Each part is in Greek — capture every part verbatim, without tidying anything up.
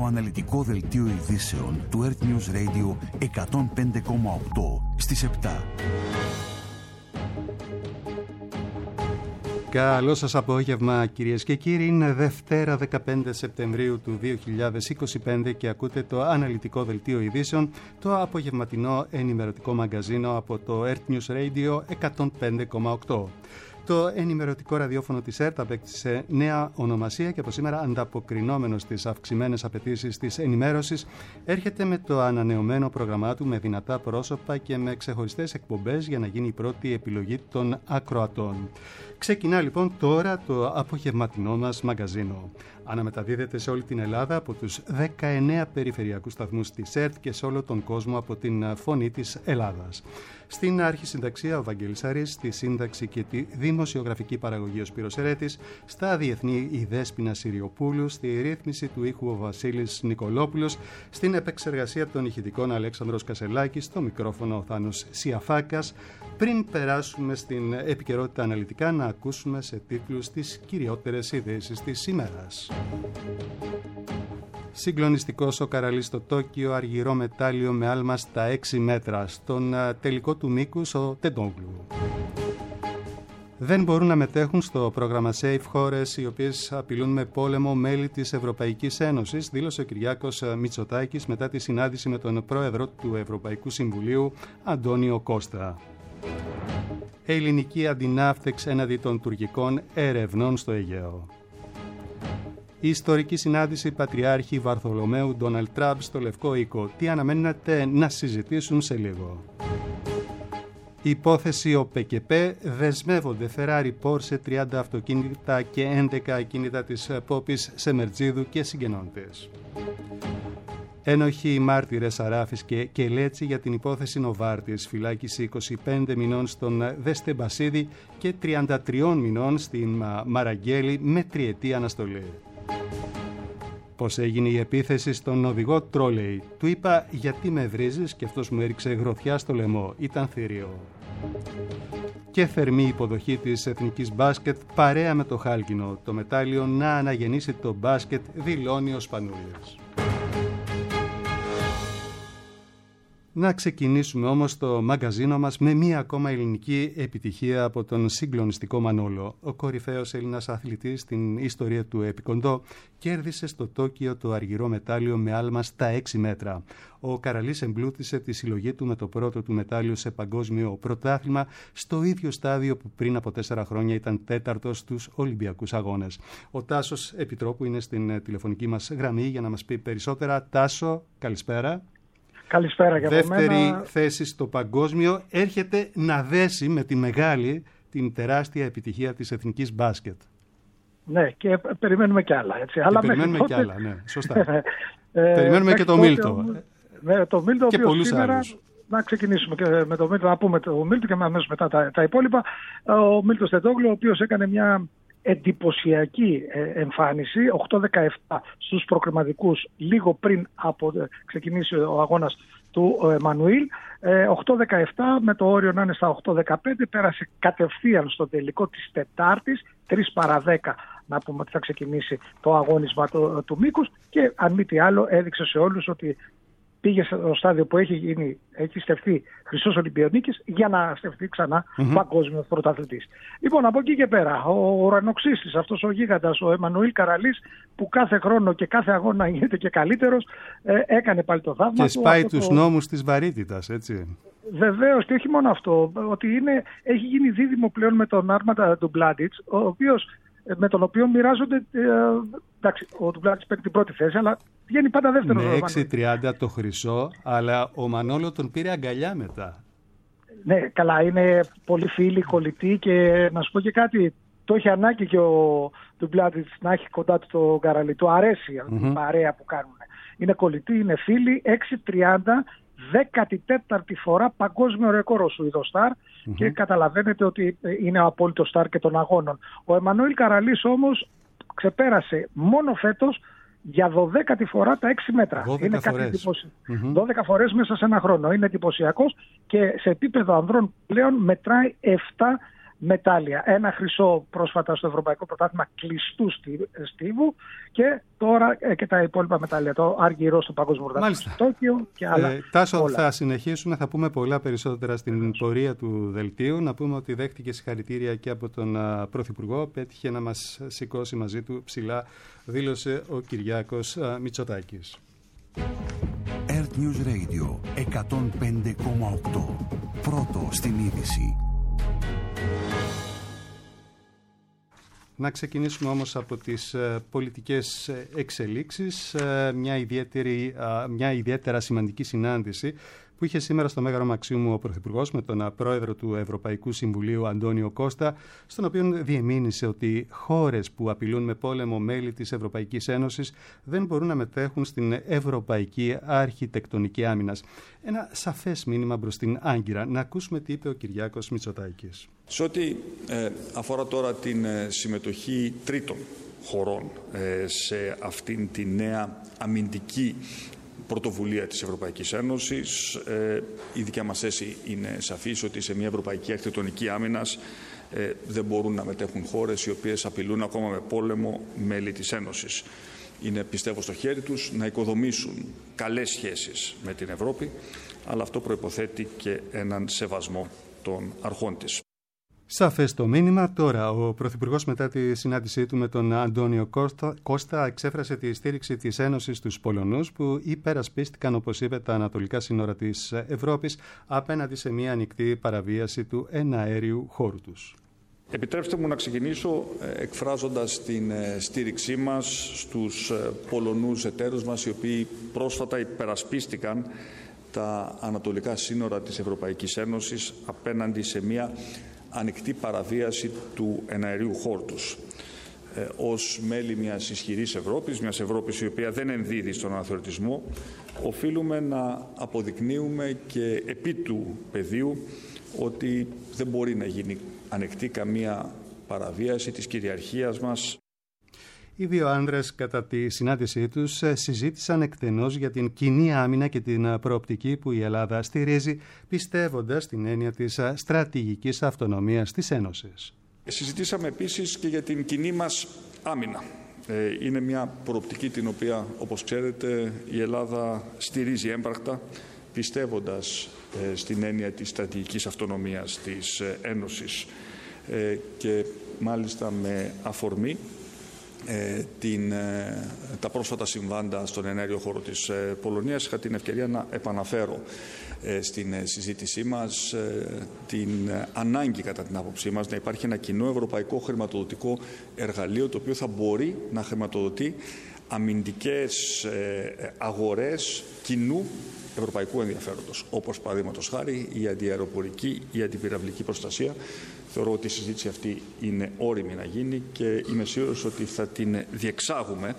αναλυτικό δελτίο ειδήσεων του Earth News Radio εκατόν πέντε κόμμα οκτώ στις επτά. Καλό σας απόγευμα κυρίες και κύριοι. Είναι Δευτέρα δεκαπέντε Σεπτεμβρίου του δύο χιλιάδες είκοσι πέντε και ακούτε το αναλυτικό δελτίο ειδήσεων, το απογευματινό ενημερωτικό μαγκαζίνο από το Earth News Radio εκατόν πέντε κόμμα οκτώ. Το ενημερωτικό ραδιόφωνο της ΕΡΤ απέκτησε νέα ονομασία και από σήμερα, ανταποκρινόμενο στις αυξημένες απαιτήσεις της ενημέρωσης, έρχεται με το ανανεωμένο πρόγραμμά του με δυνατά πρόσωπα και με ξεχωριστές εκπομπές για να γίνει η πρώτη επιλογή των ακροατών. Ξεκινά λοιπόν τώρα το απογευματινό μας μαγκαζίνο. Αναμεταδίδεται σε όλη την Ελλάδα από τους δεκαεννέα περιφερειακούς σταθμούς της ΕΡΤ και σε όλο τον κόσμο από την Φωνή της Ελλάδας. Στην αρχισυνταξία ο Βαγγέλης Αρής, στη σύνταξη και τη δημοσιογραφική παραγωγή ο Σπύρος Ερέτης, στα διεθνή η Δέσποινα Συριοπούλου, στη ρύθμιση του ήχου ο Βασίλης Νικολόπουλος, στην επεξεργασία των ηχητικών Αλέξανδρος Κασελάκης, στο μικρόφωνο ο Θάνος Σιαφάκας. Πριν περάσουμε στην επικαιρότητα αναλυτικά, να ακούσουμε σε τίτλους τις κυριότερες ειδήσεις της ημέρας. Συγκλονιστικός ο Καραλής στο Τόκιο, αργυρό μετάλλιο με άλμα στα έξι μέτρα. Στον τελικό του μήκους ο Τεντόγλου. Δεν μπορούν να μετέχουν στο πρόγραμμα SAFE χώρες οι οποίες απειλούν με πόλεμο μέλη της Ευρωπαϊκής Ένωσης, δήλωσε ο Κυριάκος Μητσοτάκης μετά τη συνάντηση με τον πρόεδρο του Ευρωπαϊκού Συμβουλίου, Αντώνιο Κώστα. Ελληνική αντιναύτεξ έναντι των τουρκικών ερευνών στο Αιγαίο. Η ιστορική συνάντηση Πατριάρχη Βαρθολομαίου Ντόναλντ Τραμπ στο Λευκό Οίκο. Τι αναμένεται να συζητήσουν σε λίγο. Υπόθεση ο ΠΚΠ, δεσμεύονται Ferrari, Porsche, τριάντα αυτοκίνητα και έντεκα ακίνητα της Πόπης Σεμερτζίδου και συγγενόντες. Ένοχοι μάρτυρες Αράφης και Κελέτσι για την υπόθεση Νοβάρτης, φυλάκιση είκοσι πέντε μηνών στον Δέστε Μπασίδη και τριάντα τρία μηνών στην Μαραγκέλη με τριετή αναστολή. Πώς έγινε η επίθεση στον οδηγό τρόλεϊ. Του είπα γιατί με βρίζεις και αυτός μου έριξε γροθιά στο λαιμό. Ήταν θηρίο. Και θερμή υποδοχή της Εθνικής Μπάσκετ παρέα με το χάλκινο. Το μετάλλιο να αναγεννήσει το μπάσκετ, δηλώνει ο Σπανούλης. Να ξεκινήσουμε όμως το μαγκαζίνο μας με μία ακόμα ελληνική επιτυχία από τον συγκλονιστικό Μανόλο. Ο κορυφαίος Έλληνας αθλητής στην ιστορία του επικοντό κέρδισε στο Τόκιο το αργυρό μετάλλιο με άλμα στα έξι μέτρα. Ο Καραλής εμπλούτησε τη συλλογή του με το πρώτο του μετάλλιο σε παγκόσμιο πρωτάθλημα στο ίδιο στάδιο που πριν από τέσσερα χρόνια ήταν τέταρτος στους Ολυμπιακούς Αγώνες. Ο Τάσος Επιτρόπου είναι στην τηλεφωνική μας γραμμή για να μας πει περισσότερα. Τάσο, καλησπέρα. Καλησπέρα και από Δεύτερη μένα. θέση στο παγκόσμιο, έρχεται να δέσει με τη μεγάλη, την τεράστια επιτυχία της Εθνικής Μπάσκετ. Ναι, και περιμένουμε κι άλλα. Έτσι. Και Αλλά περιμένουμε τότε... κι άλλα, ναι, σωστά. ε, περιμένουμε και το Μίλτο. Ναι, το Μίλτο, και πολλούς σήμερα... άλλους. Να ξεκινήσουμε και με το Μίλτο, να πούμε το Μίλτο και αμέσως μετά τα, τα υπόλοιπα. Ο Μίλτος Τεντόγλου, ο οποίος έκανε μια εντυπωσιακή εμφάνιση, οκτώ δεκαεπτά στους προκριματικούς, λίγο πριν από ξεκινήσει ο αγώνας του Εμμανουήλ. οκτώ δεκαεπτά με το όριο να είναι στα οκτώ δεκαπέντε, πέρασε κατευθείαν στο τελικό της Τετάρτης, τρεις παρά δέκα να πούμε ότι θα ξεκινήσει το αγώνισμα του, του μήκους, και αν μη τι άλλο έδειξε σε όλους ότι πήγε στο στάδιο που έχει, γίνει, έχει στεφθεί χρυσός Ολυμπιονίκης για να στεφθεί ξανά mm-hmm. παγκόσμιος πρωταθλητής. Λοιπόν, από εκεί και πέρα, ο ουρανοξύστης, αυτός ο γίγαντας, ο Εμμανουήλ Καραλής, που κάθε χρόνο και κάθε αγώνα γίνεται και καλύτερος, ε, έκανε πάλι το θαύμα. Και σπάει του, τους το... νόμους της βαρύτητας, έτσι. Βεβαίως, και όχι μόνο αυτό, ότι είναι, έχει γίνει δίδυμο πλέον με τον Άρμαντα Ντουμπλάντιτς, ο οποίος, με τον οποίο μοιράζονται. Ε, εντάξει, ο Ντουμπλάντιτς παίρνει την πρώτη θέση, αλλά βγαίνει πάντα δεύτερο. Με έξι τριάντα το χρυσό, αλλά ο Μανόλο τον πήρε αγκαλιά μετά. Ναι, καλά, είναι πολύ φίλοι, κολλητοί, και να σου πω και κάτι. Το έχει ανάγκη και ο Ντουμπλάντιτς να έχει κοντά του τον Καραλή. Του αρέσει mm-hmm. η παρέα που κάνουν. Είναι κολλητοί, είναι φίλοι. έξι τριάντα, δέκατη τέταρτη φορά παγκόσμιο ρεκόρ ο Σουηδός Σταρ, mm-hmm. και καταλαβαίνετε ότι είναι ο απόλυτος Σταρ και των αγώνων. Ο Εμμανουήλ Καραλής όμως ξεπέρασε μόνο φέτος για δωδέκατη φορά τα έξι μέτρα. Είναι κάτι εντυπωσιακό. Mm-hmm. δώδεκα φορές μέσα σε ένα χρόνο. Είναι εντυπωσιακός, και σε επίπεδο ανδρών πλέον μετράει επτά μετάλλια. Ένα χρυσό πρόσφατα στο Ευρωπαϊκό Πρωτάθλημα κλειστού στίβου και τώρα ε, και τα υπόλοιπα μετάλλια. Το Άργυρο στο Παγκόσμιο Πρωτάθλημα στο Τόκιο και άλλα. Ε, Τάσο, όλα. Θα συνεχίσουμε, θα πούμε πολλά περισσότερα στην πορεία του δελτίου. Να πούμε ότι δέχτηκε συγχαρητήρια και από τον uh, Πρωθυπουργό. Πέτυχε να μας σηκώσει μαζί του ψηλά, δήλωσε ο Κυριάκος uh, Μητσοτάκης. Earth News Radio εκατόν πέντε κόμμα οκτώ. Πρώτο στην είδηση. Να ξεκινήσουμε όμως από τις ε, πολιτικές εξελίξεις, ε, μια, ιδιαίτερη, ε, μια ιδιαίτερα σημαντική συνάντηση που είχε σήμερα στο Μέγαρο Μαξίμου ο Πρωθυπουργός με τον πρόεδρο του Ευρωπαϊκού Συμβουλίου Αντώνιο Κώστα, στον οποίο διεμήνυσε ότι χώρες που απειλούν με πόλεμο μέλη της Ευρωπαϊκής Ένωσης δεν μπορούν να μετέχουν στην Ευρωπαϊκή Αρχιτεκτονική Άμυνας. Ένα σαφές μήνυμα προς την Άγκυρα. Να ακούσουμε τι είπε ο Κυριάκος Μητσοτάκης. Σε ό,τι ε, αφορά τώρα την ε, συμμετοχή τρίτων χωρών ε, σε αυτήν τη νέα αμυντική πρωτοβουλία της Ευρωπαϊκής Ένωσης, ε, η δικιά μας θέση είναι σαφής ότι σε μια Ευρωπαϊκή Αρχιτεκτονική Άμυνας ε, δεν μπορούν να μετέχουν χώρες οι οποίες απειλούν ακόμα με πόλεμο μέλη της Ένωσης. Είναι, πιστεύω, στο χέρι τους να οικοδομήσουν καλές σχέσεις με την Ευρώπη, αλλά αυτό προϋποθέτει και έναν σεβασμό των αρχών της. Σαφές το μήνυμα. Τώρα, ο Πρωθυπουργός μετά τη συνάντησή του με τον Αντώνιο Κώστα, Κώστα εξέφρασε τη στήριξη της Ένωσης στους Πολωνούς που υπερασπίστηκαν, όπως είπε, τα ανατολικά σύνορα της Ευρώπης απέναντι σε μια ανοιχτή παραβίαση του εναέριου χώρου τους. Επιτρέψτε μου να ξεκινήσω εκφράζοντας την στήριξή μας στους Πολωνούς εταίρους μας, οι οποίοι πρόσφατα υπερασπίστηκαν τα ανατολικά σύνορα της Ευρωπαϊκής Ένωσης απέναντι σε μια ανοιχτή παραβίαση του εναερίου χώρου τους. Ε, ως μέλη μιας ισχυρής Ευρώπης, μιας Ευρώπης η οποία δεν ενδίδει στον αναθεωρητισμό, οφείλουμε να αποδεικνύουμε και επί του πεδίου ότι δεν μπορεί να γίνει ανοιχτή καμία παραβίαση της κυριαρχίας μας. Οι δύο άνδρες κατά τη συνάντησή τους συζήτησαν εκτενώς για την κοινή άμυνα και την προοπτική που η Ελλάδα στηρίζει, πιστεύοντας την έννοια της στρατηγικής αυτονομίας της Ένωσης. Συζητήσαμε επίσης και για την κοινή μας άμυνα. Είναι μια προοπτική την οποία, όπως ξέρετε, η Ελλάδα στηρίζει έμπρακτα, πιστεύοντας στην έννοια της στρατηγικής αυτονομίας της Ένωσης και μάλιστα με αφορμή Ε, την, ε, τα πρόσφατα συμβάντα στον εναέριο χώρο της ε, Πολωνίας. Είχα την ευκαιρία να επαναφέρω ε, στην ε, συζήτησή μας ε, την ε, ανάγκη, κατά την άποψή μας, να υπάρχει ένα κοινό ευρωπαϊκό χρηματοδοτικό εργαλείο το οποίο θα μπορεί να χρηματοδοτεί αμυντικές ε, αγορές κοινού ευρωπαϊκού ενδιαφέροντος, όπως παραδείγματος χάρη η αντιαεροπορική, η αντιπυραυλική προστασία. Θεωρώ ότι η συζήτηση αυτή είναι όριμη να γίνει και είμαι σίγουρος ότι θα την διεξάγουμε.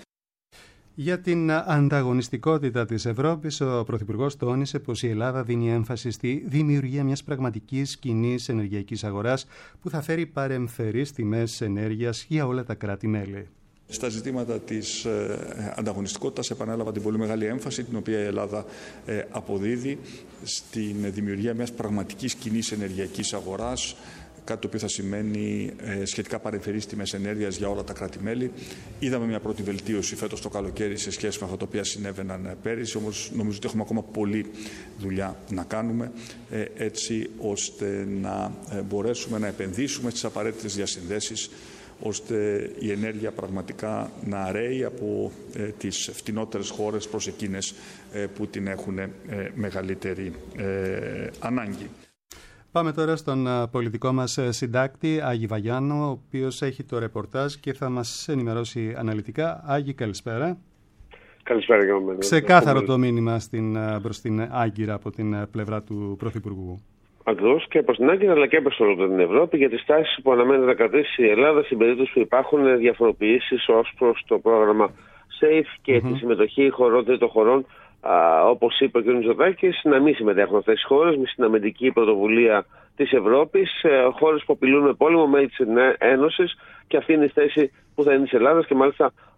Για την ανταγωνιστικότητα της Ευρώπης, ο Πρωθυπουργός τόνισε πως η Ελλάδα δίνει έμφαση στη δημιουργία μιας πραγματικής κοινής ενεργειακής αγοράς που θα φέρει παρεμφερείς τιμές ενέργειας για όλα τα κράτη-μέλη. Στα ζητήματα της ε, ανταγωνιστικότητας επανέλαβα την πολύ μεγάλη έμφαση την οποία η Ελλάδα ε, αποδίδει στην δημιουργία μιας πραγματικής κοινής ενεργειακής αγοράς, κάτι το οποίο θα σημαίνει ε, σχετικά παρεμφερείς τιμές ενέργειας για όλα τα κράτη-μέλη. Είδαμε μια πρώτη βελτίωση φέτος το καλοκαίρι σε σχέση με αυτά τα οποία συνέβαιναν πέρυσι, όμως νομίζω ότι έχουμε ακόμα πολλή δουλειά να κάνουμε ε, έτσι ώστε να ε, μπορέσουμε να επενδύσουμε στις απαραίτητες διασυνδέσεις, ώστε η ενέργεια πραγματικά να ρέει από ε, τις φτηνότερες χώρες προς εκείνες ε, που την έχουν ε, μεγαλύτερη ε, ανάγκη. Πάμε τώρα στον πολιτικό μας συντάκτη, Άγη Βαγιάννο, ο οποίος έχει το ρεπορτάζ και θα μας ενημερώσει αναλυτικά. Άγη, καλησπέρα. Καλησπέρα για μένα. Ξεκάθαρο το μήνυμα στην, προς την Άγκυρα από την πλευρά του Πρωθυπουργού. Ακριβώς, και προς την Άγκυρα αλλά και προς όλη την Ευρώπη για τις τάσεις που αναμένεται να κρατήσει η Ελλάδα στην περίπτωση που υπάρχουν διαφοροποιήσεις ως προς το πρόγραμμα SAFE και mm-hmm. τη συμμετοχή χωρών τρίτων χωρών. Όπως είπε ο κ. Μητσοτάκης, να μην συμμετέχουν αυτές οι χώρες με στην αμυντική πρωτοβουλία της Ευρώπης, χώρες που απειλούν με πόλεμο μέλη της Ένωσης, και αυτή είναι η θέση που θα είναι της Ελλάδας και μάλιστα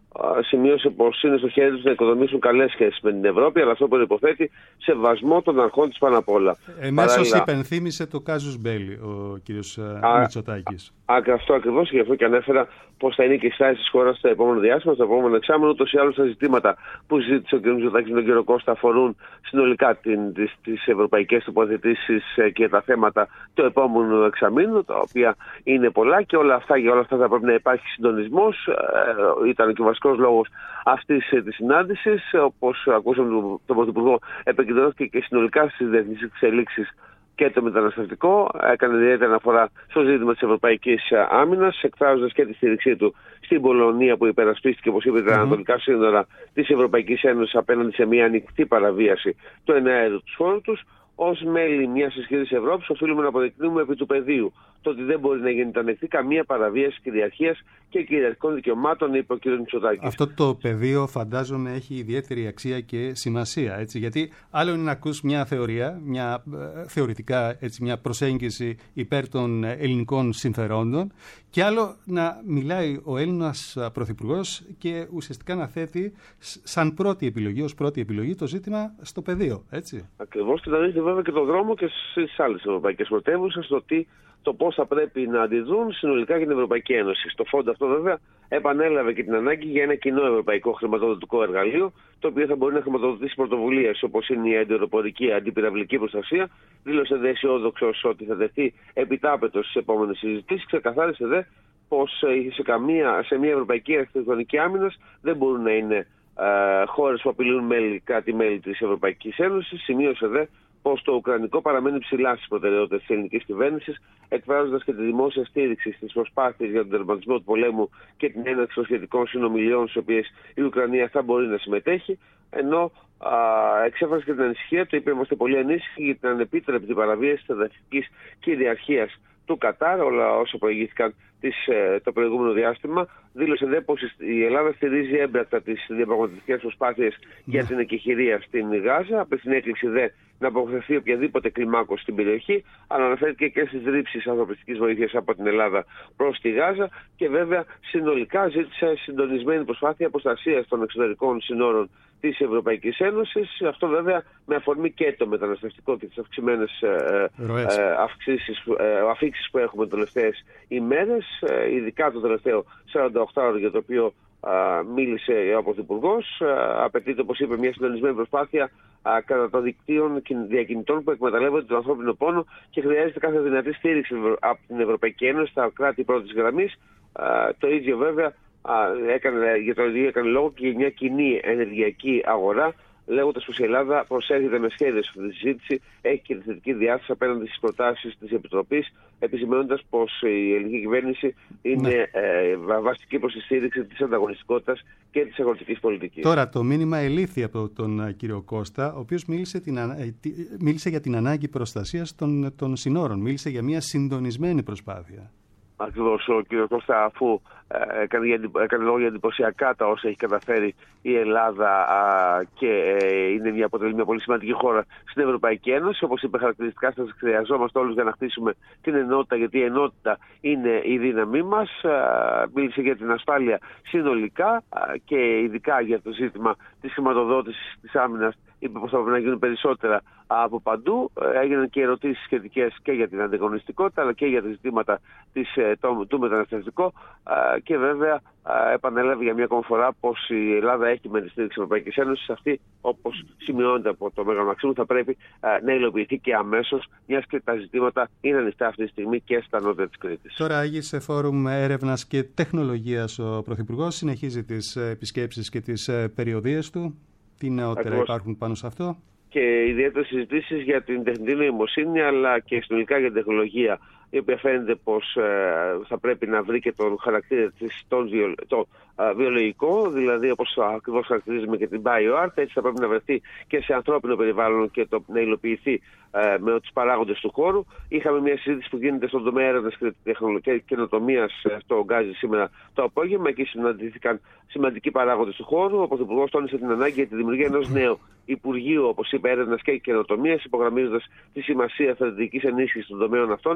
σημείωσε πως είναι στο χέρι τους να οικοδομήσουν καλές σχέσεις με την Ευρώπη, αλλά αυτό προϋποθέτει σεβασμό των αρχών της πάνω απ' όλα. Εμέσως Παράλληλα... υπενθύμησε το κάζους μπέλι ο κ. Μητσοτάκης. Αυτό ακριβώς, και γι' αυτό και ανέφερα πως θα είναι και η στάση της χώρας στο επόμενο διάστημα, στο επόμενο εξάμηνο. Ούτως ή άλλως τα ζητήματα που συζήτησε ο κ. Μητσοτάκης με τον κ. Κώστα αφορούν συνολικά την, τις, τις ευρωπαϊκές τοποθετήσεις και τα θέματα του επόμενου εξαμήνου, τα οποία είναι πολλά, και όλα αυτά, για όλα αυτά θα πρέπει να υπάρχει συντονισμός. Ε, ήταν και ο βασικός λόγος αυτής της συνάντησης. Όπως ακούσαμε τον Πρωθυπουργό, επικεντρώθηκε και συνολικά στις διεθνείς εξελίξεις και το μεταναστευτικό. Έκανε ιδιαίτερη αναφορά στο ζήτημα της ευρωπαϊκής άμυνας, εκφράζοντας και τη στήριξή του στην Πολωνία, που υπερασπίστηκε, όπως είπε, τα mm-hmm. ανατολικά σύνορα της Ευρωπαϊκής Ένωσης απέναντι σε μια ανοιχτή παραβίαση του εναέριου του χώρου τους. Ως μέλη μιας ισχυρής Ευρώπης, οφείλουμε να αποδεικνύουμε επί του πεδίου το ότι δεν μπορεί να γίνεται ανεκτή καμία παραβίαση κυριαρχίας και κυριαρχικών δικαιωμάτων, είπε ο κ. Μητσοτάκης. Αυτό το πεδίο, φαντάζομαι, έχει ιδιαίτερη αξία και σημασία. Έτσι, γιατί άλλο είναι να ακούς μια θεωρία, μια, θεωρητικά έτσι, μια προσέγγιση υπέρ των ελληνικών συμφερόντων, και άλλο να μιλάει ο Έλληνας Πρωθυπουργός και ουσιαστικά να θέτει σαν πρώτη επιλογή, ως πρώτη επιλογή, το ζήτημα στο πεδίο. Έτσι. Ακριβώς, και να δείχνει βέβαια και τον δρόμο και στις άλλες ευρωπαϊκές πρωτεύουσες, το, το πώς θα πρέπει να αντιδρούν συνολικά για την Ευρωπαϊκή Ένωση. Στο φόντο αυτό, βέβαια, επανέλαβε και την ανάγκη για ένα κοινό ευρωπαϊκό χρηματοδοτικό εργαλείο, το οποίο θα μπορεί να χρηματοδοτήσει πρωτοβουλίες όπως είναι η αντιεροπορική αντιπυραυλική προστασία. Δήλωσε δε αισιόδοξος ότι θα τεθεί επιτάπετος στις επόμενες συζητήσεις. Ξεκαθάρισε δε πως σε, καμία, σε μια ευρωπαϊκή αρχιτεκτονική άμυνας δεν μπορούν να είναι ε, χώρες που απειλούν μέλη, κράτη-μέλη της Ευρωπαϊκής Ένωσης. Σημείωσε δε πως το Ουκρανικό παραμένει ψηλά στις προτεραιότητες της ελληνικής κυβέρνησης, εκφράζοντας και τη δημόσια στήριξη στις προσπάθειες για τον τερματισμό του πολέμου και την έναρξη των σχετικών συνομιλιών, στις οποίες η Ουκρανία θα μπορεί να συμμετέχει. Ενώ α, εξέφρασε και την ανησυχία του, είπε: είμαστε πολύ ανήσυχοι για την ανεπίτρεπτη παραβίαση της εδαφικής κυριαρχίας του Κατάρ, όλα όσα προηγήθηκαν της, το προηγούμενο διάστημα. Δήλωσε δε πως η Ελλάδα στηρίζει έμπρακτα τις διαπραγματευτικές προσπάθειες yeah. για την εκεχηρία στην Γάζα. Από την έκκληση δε να αποφευθεί οποιαδήποτε κλιμάκωση στην περιοχή, αλλά αναφέρθηκε και στις ρήψεις ανθρωπιστικής βοήθειας από την Ελλάδα προς τη Γάζα, και βέβαια συνολικά ζήτησε συντονισμένη προσπάθεια προστασίας των εξωτερικών συνόρων της Ευρωπαϊκής Ένωσης. Αυτό βέβαια με αφορμή και το μεταναστευτικό και τις αυξημένες ε, ε, αυξήσεις, ε, αφήξεις που έχουμε τις τελευταίες ημέρες, ε, ειδικά το τελευταίο σαράντα οκτώ ώρο για το οποίο α, μίλησε ο Πρωθυπουργός. Απαιτείται, όπως είπε, μια συντονισμένη προσπάθεια α, κατά των δικτύων διακινητών που εκμεταλλεύονται τον ανθρώπινο πόνο, και χρειάζεται κάθε δυνατή στήριξη από την Ευρωπαϊκή Ένωση στα κράτη πρώτης γραμμής. Α, το ίδιο βέβαια α, έκανε, για το ίδιο έκανε λόγο και για μια κοινή ενεργειακή αγορά, λέγοντας πως η Ελλάδα προσέρχεται με σχέδια σε αυτή τη συζήτηση, έχει και τη θετική διάθεση απέναντι στις προτάσεις της Επιτροπής, επισημαίνοντας πως η ελληνική κυβέρνηση είναι ναι. ε, βαστική προς τη στήριξη της ανταγωνιστικότητας και της αγροτικής πολιτικής. Τώρα, το μήνυμα ελήφθη από τον κύριο Κώστα, ο οποίος μίλησε, την, μίλησε για την ανάγκη προστασίας των, των συνόρων, μίλησε για μια συντονισμένη προσπάθεια. Ακριβώς, ο κ. Κώστα, αφού ε, έκανε, έκανε λόγο για εντυπωσιακά τα όσα έχει καταφέρει η Ελλάδα α, και ε, είναι μια, αποτελεί μια πολύ σημαντική χώρα στην Ευρωπαϊκή Ένωση. Όπως είπε, χαρακτηριστικά σας χρειαζόμαστε όλους για να χτίσουμε την ενότητα, γιατί η ενότητα είναι η δύναμή μας. Μίλησε για την ασφάλεια συνολικά α, και ειδικά για το ζήτημα της χρηματοδότησης της άμυνας. Είπε πως θα πρέπει να γίνουν περισσότερα από παντού. Έγιναν και ερωτήσεις σχετικές και για την ανταγωνιστικότητα, αλλά και για τα ζητήματα της, το, του μεταναστευτικού, και βέβαια επανέλαβε για μια ακόμα φορά πως η Ελλάδα έχει με τη στήριξη της Ευρωπαϊκής Ένωσης. Αυτή, όπως σημειώνεται από το Μέγαρο Μαξίμου, θα πρέπει να υλοποιηθεί και αμέσως, μιας και τα ζητήματα είναι ανοιχτά αυτή τη στιγμή και στα νότια της Κρήτης. Τώρα άγησε Φόρουμ Έρευνας και Τεχνολογίας ο Πρωθυπουργός, συνεχίζει τις επισκέψεις και τις περιοδίες του. Τι νεότερα Ακριβώς. υπάρχουν πάνω σε αυτό? Και ιδιαίτερες συζητήσεις για την τεχνητή νοημοσύνη, αλλά και συνολικά για την τεχνολογία, η οποία φαίνεται πως ε, θα πρέπει να βρει και τον χαρακτήρα της, τον βιο, το ε, βιολογικό, δηλαδή όπως ακριβώς χαρακτηρίζουμε και την BioArt, έτσι θα πρέπει να βρεθεί και σε ανθρώπινο περιβάλλον και το, να υλοποιηθεί ε, με τους παράγοντες του χώρου. Είχαμε μια συζήτηση που γίνεται στον τομέα έρευνας και καινοτομίας στο Γκάζι σήμερα το απόγευμα. Εκεί συναντήθηκαν σημαντικοί παράγοντες του χώρου. Ο Πρωθυπουργός τόνισε την ανάγκη για τη δημιουργία ενός νέου Υπουργείου, όπως είπε, έρευνας και καινοτομίας, υπογραμμίζοντας τη σημασία στρατηγικής ενίσχυσης των τομέων αυτών, η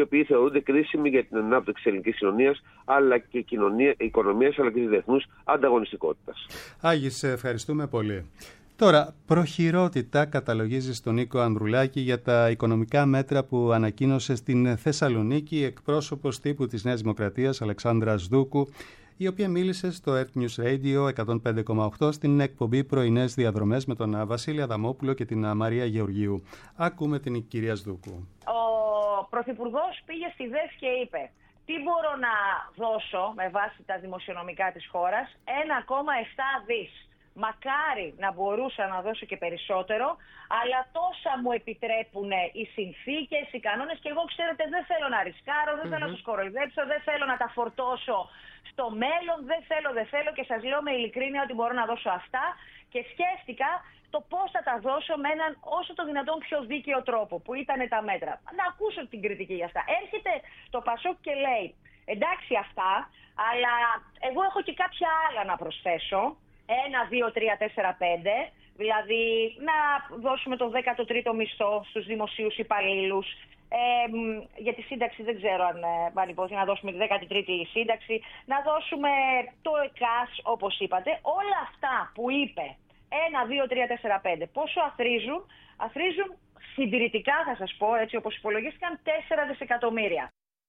οποίοι θεωρούνται κρίσιμοι για την ανάπτυξη της ελληνικής κοινωνίας, αλλά και κοινωνία, οικονομίας, αλλά και της διεθνούς ανταγωνιστικότητας. Άγη, σε ευχαριστούμε πολύ. Τώρα, προχειρότητα καταλογίζει στον Νίκο Ανδρουλάκη για τα οικονομικά μέτρα που ανακοίνωσε στην Θεσσαλονίκη εκπρόσωπος τύπου της Νέας Δημοκρατίας Αλεξάνδρας Δούκου, η οποία μίλησε στο Earth News Radio εκατόν πέντε κόμμα οκτώ στην εκπομπή Πρωινές Διαδρομές με τον Βασίλη Αδαμόπουλο και την Μαρία Γεωργίου. Ακούμε την κυρία Σδούκου. Ο Πρωθυπουργός πήγε στη ΔΕΘ και είπε: τι μπορώ να δώσω με βάση τα δημοσιονομικά της χώρας? ένα κόμμα επτά δις. Μακάρι να μπορούσα να δώσω και περισσότερο, αλλά τόσα μου επιτρέπουν οι συνθήκες, οι κανόνες, και εγώ, ξέρετε, δεν θέλω να ρισκάρω, δεν mm-hmm. θέλω να σας κοροϊδέψω, δεν θέλω να τα φορτώσω στο μέλλον, δεν θέλω, δεν θέλω, και σας λέω με ειλικρίνεια ότι μπορώ να δώσω αυτά, και σκέφτηκα το πώς θα τα δώσω με έναν όσο το δυνατόν πιο δίκαιο τρόπο, που ήταν τα μέτρα. Να ακούσω την κριτική για αυτά. Έρχεται το Πασόκ και λέει: εντάξει αυτά, αλλά εγώ έχω και κάποια άλλα να προσθέσω. Ένα, δύο, τρία, τέσσερα, πέντε. Δηλαδή να δώσουμε το δέκατο τρίτο μισθό στους δημοσίους υπαλλήλους. Ε, για τη σύνταξη δεν ξέρω αν, αν να δώσουμε τη δέκατη τρίτη σύνταξη. Να δώσουμε το ΕΚΑΣ, όπως είπατε. Όλα αυτά που είπε, ένα, δύο, τρία, τέσσερα, πέντε, πόσο αθροίζουν? Αθροίζουν συντηρητικά, θα σας πω, έτσι όπως υπολογίστηκαν, τέσσερα δισεκατομμύρια.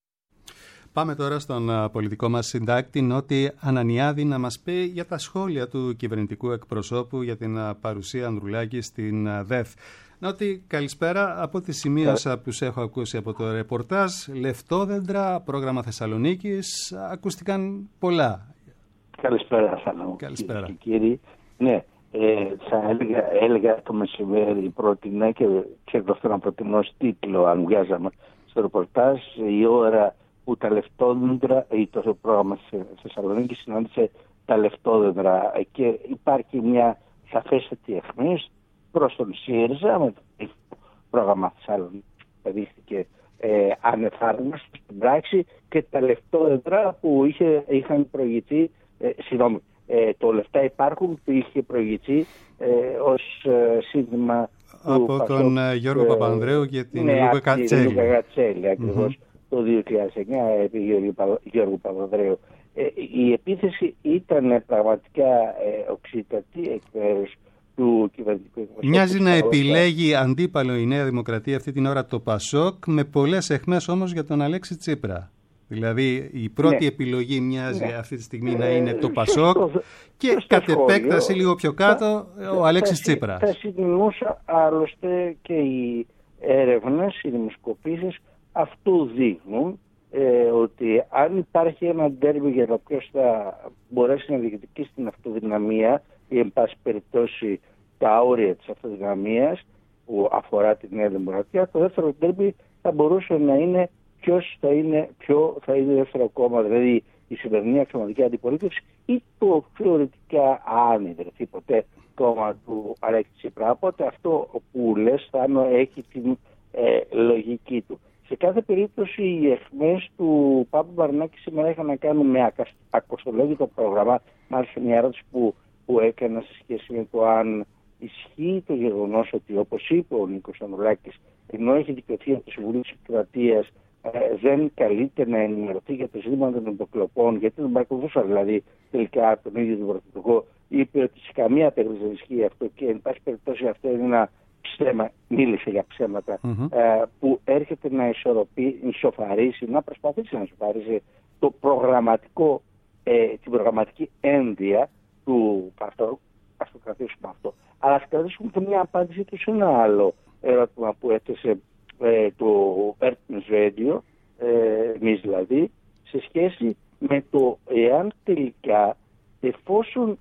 Πάμε τώρα στον πολιτικό μας συντάκτη Νότι Ανανιάδη να μας πει για τα σχόλια του κυβερνητικού εκπροσώπου για την παρουσία Ανδρουλάκη στην ΔΕΘ. Νότι, καλησπέρα. Από τη σημείωσα που σε έχω ακούσει από το ρεπορτάζ, λεφτόδεντρα, πρόγραμμα Θεσσαλονίκης, ακούστηκαν πολλά. Καλησπέρα, Θανό. Καλησπέρα. Και κύριοι, ναι, ε, θα έλεγα, έλεγα το μεσημέρι πρότεινα και, και εδώ θέλω να προτιμώ ως τίτλο, αν βγάζαμε στο ρεπορτάζ, η ώρα που τα λεφτόδεντρα, ή το πρόγραμμα της Θεσσαλονίκης συνάντησε τα λεφτόδεντρα, και υπάρχει μια σαφέστατη αιχμή προς τον ΣΥΡΙΖΑ με το πρόγραμμα Θεσσαλονίκης που δείχθηκε ε, ανεφάρμοστο στην πράξη, και τα λεφτόδεντρα που είχε, είχαν προηγηθεί, ε, συγγνώμη, ε, το λεφτά υπάρχουν που είχε προηγηθεί ε, ως ε, σύνθημα από του τον Πασόκ, Γιώργο ε, Παπανδρέου και την ναι, Λούκα Κατσέλη. Λούκα Κατσέλη ακριβώς. Mm-hmm. Το δύο χιλιάδες εννιά επί Γιώργου Παπανδρέου. Ε, η επίθεση ήταν πραγματικά ε, οξύτατη εκ μέρους του κυβερνητικού εκπροσώπου. Μοιάζει να επιλέγει αντίπαλο η Νέα Δημοκρατία αυτή την ώρα το Πασόκ, με πολλές αιχμές όμως για τον Αλέξη Τσίπρα. Δηλαδή η πρώτη ναι. επιλογή μοιάζει ναι. αυτή τη στιγμή ε, να είναι το Πασόκ στο, και κατ' επέκταση λίγο πιο κάτω θα, ο Αλέξης θα, Τσίπρας. Θα συγκινούσα άλλωστε και οι έρευνες, οι δημοσκοπήσεις αυτού δείχνουν, ε, ότι αν υπάρχει ένα ντέρμπι για το ποιος θα μπορέσει να διεκδικήσει την αυτοδυναμία ή εν πάση περιπτώσει τα όρια της αυτοδυναμίας που αφορά τη Νέα Δημοκρατία, το δεύτερο ντέρμπι θα μπορούσε να είναι ποιος θα είναι, ποιο θα είναι δεύτερο κόμμα, δηλαδή η σημερινή αξιωματική αντιπολίτευση ή το θεωρητικά, αν ιδρυθεί ποτέ, κόμμα του Αλέξη Τσίπρα. Οπότε αυτό που λες θα έχει την ε, λογική του. Σε κάθε περίπτωση οι αιχμές του Πάπου Βαρνάκη σήμερα είχαν να κάνουν με ακοστολόγητο πρόγραμμα. Μάλιστα μια ερώτηση που, που έκανα σε σχέση με το αν ισχύει το γεγονός ότι, όπως είπε ο Νίκος Ανδρουλάκης, ενώ έχει δικαιωθεί από το Συμβουλίο της Επικρατείας, ε, δεν καλείται να ενημερωθεί για το ζήτημα των υποκλοπών, γιατί δεν παρακολουθούσα δηλαδή τελικά τον ίδιο τον Πρωθυπουργό, είπε ότι σε καμία περίπτωση δεν ισχύει αυτό και εν πάση περιπτώσει αυτό είναι ένα ψέμα, μίλησε για ψέματα, mm-hmm. ε, που έρχεται να ισοφαρίσει, να προσπαθήσει να ισοφαρίσει το προγραμματικό, ε, την προγραμματική ένδυα του Πασόκ. Ας το κρατήσουμε αυτό. Αλλά ας κρατήσουμε και μια απάντηση του σε ένα άλλο ερώτημα που έθεσε ε, το Earth News Radio, ε, εμείς δηλαδή, σε σχέση με το εάν τελικά, εφόσον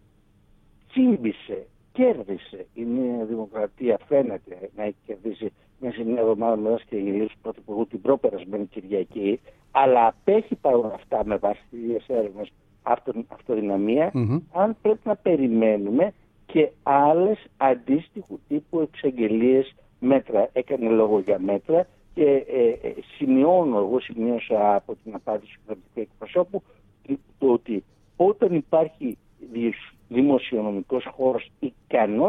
τσίμπησε, κέρδισε η Νέα Δημοκρατία, φαίνεται να έχει κερδίσει μέσα σε μια εβδομάδα μετά και γυρίσει του Πρωθυπουργού την προπερασμένη Κυριακή, αλλά απέχει παρόλα αυτά με βάση τις ίδιες έρευνες αυτοδυναμία, mm-hmm. αν πρέπει να περιμένουμε και άλλες αντίστοιχου τύπου εξαγγελίες μέτρα. Έκανε λόγο για μέτρα και ε, ε, σημειώνω, εγώ σημειώσα από την απάντηση του κυβερνητικού εκπροσώπου το ότι όταν υπάρχει δημοσιονομικός χώρος ικανός,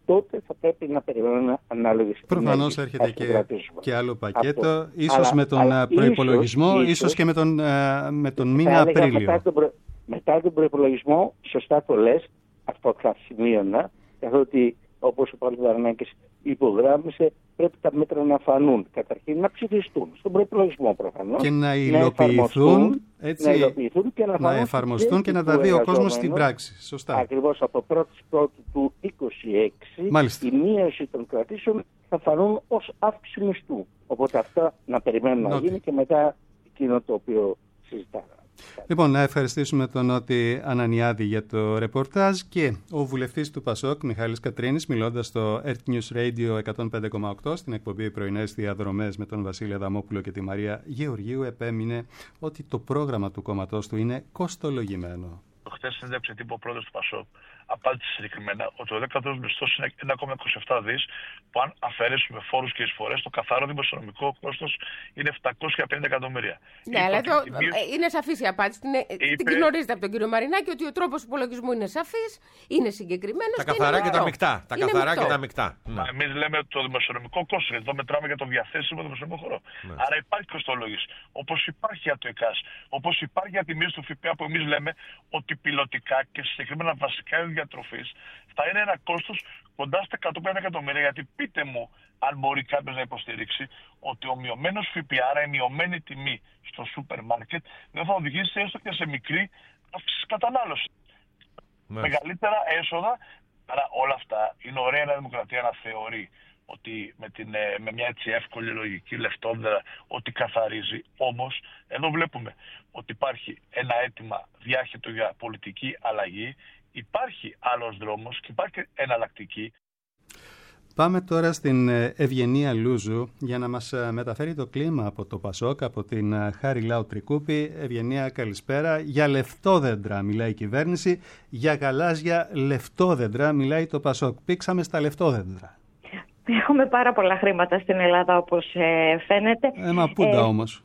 τότε θα πρέπει να περιμένουμε ανάλογες. Προφανώς έρχεται και, και άλλο πακέτο, αυτό. ίσως αλλά, με τον προϋπολογισμό, ίσως, ίσως και με τον, με τον μήνα Απρίλιο. Μετά τον, προ, μετά τον προϋπολογισμό, σωστά το λες, αυτό θα σημείωνα, καθότι όπως ο Παύλος Βαρνάκης υπογράμμισε, πρέπει τα μέτρα να φανούν. Καταρχήν να ψηφιστούν στον προϋπολογισμό προφανώς. Και να υλοποιηθούν, έτσι, να, υλοποιηθούν και να, να εφαρμοστούν και, και να τα δει ο κόσμος στην πράξη. Σωστά. Ακριβώς από πρώτη πρώτη του είκοσι έξι Μάλιστα. η μείωση των κρατήσεων θα φανούν ως αύξηση μισθού. Οπότε αυτά να περιμένουμε να γίνει και μετά εκείνο το οποίο συζητάμε. Λοιπόν, να ευχαριστήσουμε τον Νότι Ανανιάδη για το ρεπορτάζ και ο βουλευτής του Πασόκ, Μιχάλης Κατρίνης, μιλώντας στο Earth News Radio εκατόν πέντε κόμμα οκτώ στην εκπομπή Πρωινές Διαδρομές με τον Βασίλη Αδαμόπουλο και τη Μαρία Γεωργίου, επέμεινε ότι το πρόγραμμα του κόμματός του είναι κοστολογημένο. Χθες συνέντευξη τύπου ο πρόεδρος του Πασόκ απάντησε συγκεκριμένα ότι ο δέκατος μισθός είναι ένα κόμμα είκοσι επτά δις, που αν αφαιρέσουμε φόρους και εισφορές, το καθαρό δημοσιονομικό κόστος είναι επτακόσια πενήντα εκατομμύρια. Ναι, αλλά εδώ είναι σαφής η απάντηση. Την, είπε... την γνωρίζετε από τον κύριο Μαρινάκη ότι ο τρόπος υπολογισμού είναι σαφής, είναι συγκεκριμένος. Τα καθαρά και, και τα μεικτά. Τα καθαρά και τα μεικτά. Ναι. Εμείς λέμε το δημοσιονομικό κόστος, γιατί εδώ μετράμε για το διαθέσιμο δημοσιονομικό χώρο. Ναι. Άρα υπάρχει κοστολόγηση. Όπως υπάρχει για το ΕΚΑΣ, όπως υπάρχει για τη μείωση του ΦΠΑ, που εμείς λέμε ότι πιλωτικά και συγκεκριμένα βασικά διατροφής θα είναι ένα κόστος κοντά στα εκατόν πενήντα εκατομμύρια. Γιατί πείτε μου, αν μπορεί κάποιος να υποστηρίξει ότι ο μειωμένος ΦΠΑ, άρα η μειωμένη τιμή στο σούπερ μάρκετ, δεν θα οδηγήσει έστω και σε μικρή αύξηση κατανάλωση. Ναι. Μεγαλύτερα έσοδα. Άρα όλα αυτά είναι ωραία η Δημοκρατία να θεωρεί ότι με, την, με μια έτσι εύκολη λογική λεφτόδερα ότι καθαρίζει. Όμως εδώ βλέπουμε ότι υπάρχει ένα αίτημα διάχυτο για πολιτική αλλαγή, υπάρχει άλλος δρόμος και υπάρχει εναλλακτική. Πάμε τώρα στην Ευγενία Λούζου για να μας μεταφέρει το κλίμα από το Πασόκ, από την Χάρη Τρικούπη. Ευγενία, καλησπέρα. Για λεφτόδεντρα μιλάει η κυβέρνηση, για γαλάζια λεφτόδεντρα μιλάει το Πασόκ. Πήξαμε στα λεφτόδεντρα. Έχουμε πάρα πολλά χρήματα στην Ελλάδα, όπως ε, φαίνεται. Ε, μα πούντα ε, όμως.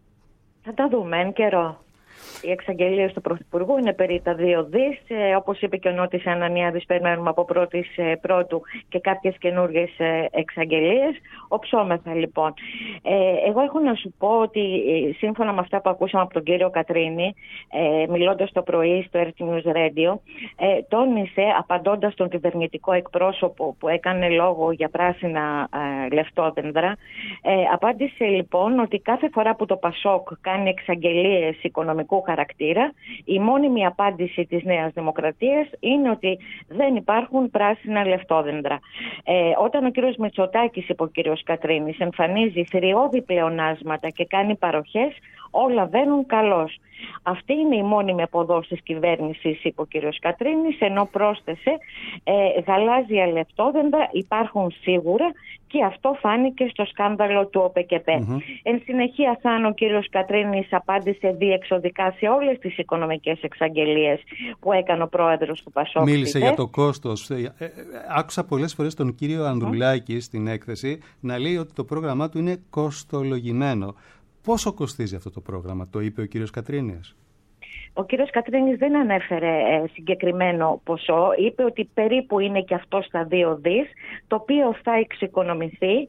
Θα τα δούμε εν καιρό. Οι εξαγγελίες του Πρωθυπουργού είναι περί τα δύο δις. Ε, όπως είπε και ο Νότης Ανανιάδης, περιμένουμε από πρώτης ε, πρώτου και κάποιες καινούργιες ε, εξαγγελίες. Οψόμεθα λοιπόν. Ε, εγώ έχω να σου πω ότι ε, σύμφωνα με αυτά που ακούσαμε από τον κύριο Κατρίνη, ε, μιλώντας το πρωί στο Earth News Radio, ε, τόνισε, απαντώντας τον κυβερνητικό εκπρόσωπο που έκανε λόγο για πράσινα ε, λεφτόδεντρα, ε, απάντησε λοιπόν ότι κάθε φορά που το Πασόκ κάνει εξαγγελίες οικονομικού χαρακτήρα, η μόνιμη απάντηση της Νέας Δημοκρατίας είναι ότι δεν υπάρχουν πράσινα λεφτόδεντρα. Ε, όταν ο κύριος Μητσοτάκης, είπε ο κύριος Κατρίνης, εμφανίζει θηριώδη πλεονάσματα και κάνει παροχές, όλα βαίνουν καλώς. Αυτή είναι η μόνιμη αποδόση της κυβέρνησης, είπε ο κύριος Κατρίνης, ενώ πρόσθεσε ε, γαλάζια λεφτόδεντρα υπάρχουν σίγουρα και αυτό φάνηκε στο σκάνδαλο του ΟΠΕΚΕΠΕ. Mm-hmm. Εν συνεχεία, σαν ο κύριος Κατρίνης απάντησε διεξοδικά σε όλες τις οικονομικές εξαγγελίες που έκανε ο πρόεδρος του Πασόκ. Μίλησε για το κόστος. Ε, ε, άκουσα πολλές φορές τον κύριο Ανδρουλάκη mm. στην έκθεση να λέει ότι το πρόγραμμά του είναι κοστολογημένο. Πόσο κοστίζει αυτό το πρόγραμμα, το είπε ο κύριος Κατρίνης? Ο κύριος Κατρίνης δεν ανέφερε ε, συγκεκριμένο ποσό, είπε ότι περίπου είναι και αυτό στα δύο δις, το οποίο θα εξοικονομηθεί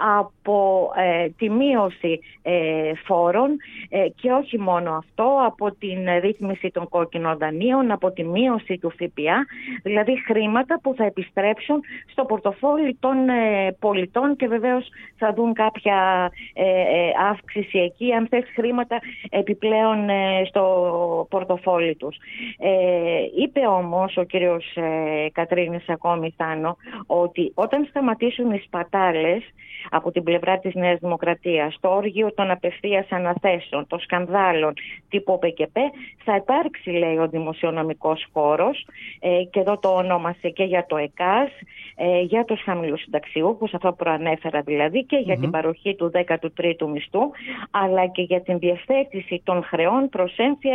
από ε, τη μείωση ε, φόρων ε, και όχι μόνο αυτό, από την ρύθμιση των κόκκινων δανείων, από τη μείωση του ΦΠΑ, δηλαδή χρήματα που θα επιστρέψουν στο πορτοφόλι των ε, πολιτών και βεβαίως θα δουν κάποια ε, ε, αύξηση εκεί, αν θες χρήματα επιπλέον ε, στο πορτοφόλι τους. Ε, είπε όμως ο κύριος ε, Κατρίνης ακόμη Θάνο ότι όταν σταματήσουν οι σπατάλες από την πλευρά της Νέας Δημοκρατίας, το όργιο των απευθείας αναθέσεων, των σκανδάλων τύπου ΟΠΕΚΕΠΕ, θα υπάρξει, λέει, ο δημοσιονομικός χώρος ε, και εδώ το ονόμασε και για το ΕΚΑΣ, ε, για τους χαμηλούς συνταξιούχους, αυτό που προανέφερα δηλαδή, και για mm-hmm. την παροχή του δέκατου τρίτου μισθού, αλλά και για την διευθέτηση των χρεών προς έμφυα και εύπαθη.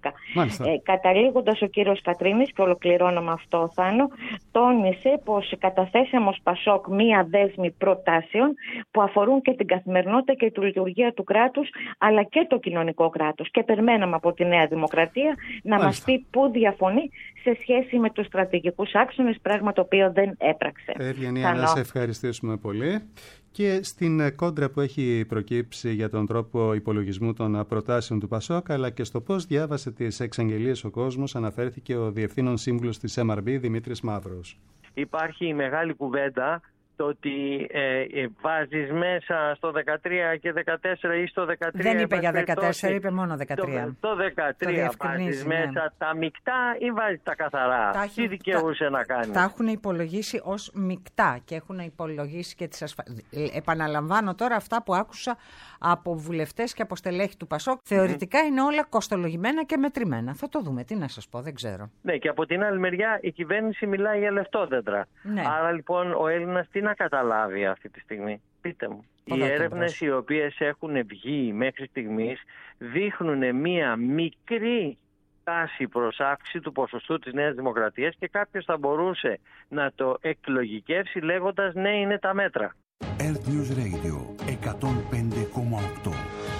δέκα. Ε, καταλήγοντας ο κύριος Κατρίνης, και ολοκληρώνω με αυτό, Θάνο, τόνισε πως καταθέσαμε ως Πασόκ μία δέσμη προτάσεων που αφορούν και την καθημερινότητα και τη λειτουργία του κράτους, αλλά και το κοινωνικό κράτος. Και περιμέναμε από τη Νέα Δημοκρατία να Μάλιστα. μας πει πού διαφωνεί σε σχέση με τους στρατηγικούς άξονες, πράγμα το οποίο δεν έπραξε. Ευγενία, να σε ευχαριστήσουμε πολύ. Και στην κόντρα που έχει προκύψει για τον τρόπο υπολογισμού των προτάσεων του Πασόκ, αλλά και στο πώς διάβασε τις εξαγγελίες ο κόσμος, αναφέρθηκε ο Διευθύνων Σύμβουλος της εμ αρ μπι, Δημήτρης Μαύρος. Υπάρχει η μεγάλη κουβέντα το ότι ε, βάζεις μέσα στο δεκατρία και δεκατέσσερα ή στο δεκατρία... Δεν είπε για δεκατέσσερα, είπε μόνο δεκατρία. Το, το δεκατρία το βάζεις ναι. μέσα τα μεικτά ή βάζεις τα καθαρά. Τα Τι δικαιούσε τα, να κάνει. Τα έχουν υπολογίσει ως μεικτά και έχουν υπολογίσει και τις ασφαλίσεις. Επαναλαμβάνω τώρα αυτά που άκουσα από βουλευτές και από στελέχη του Πασόκ. Θεωρητικά mm-hmm. είναι όλα κοστολογημένα και μετρημένα. Θα το δούμε. Τι να σας πω, δεν ξέρω. Ναι, και από την άλλη μεριά η κυβέρνηση μιλάει για λεφτόδεντρα. Ναι. Άρα λοιπόν ο Έλληνας τι να καταλάβει αυτή τη στιγμή. Πείτε μου. Οι έρευνες οι οποίες έχουν βγει μέχρι στιγμής δείχνουν μία μικρή τάση προς αύξηση του ποσοστού της Νέας Δημοκρατίας και κάποιος θα μπορούσε να το εκλογικεύσει λέγοντας ναι, είναι τα μέτρα. Earth News Radio εκατόν πέντε κόμμα οκτώ.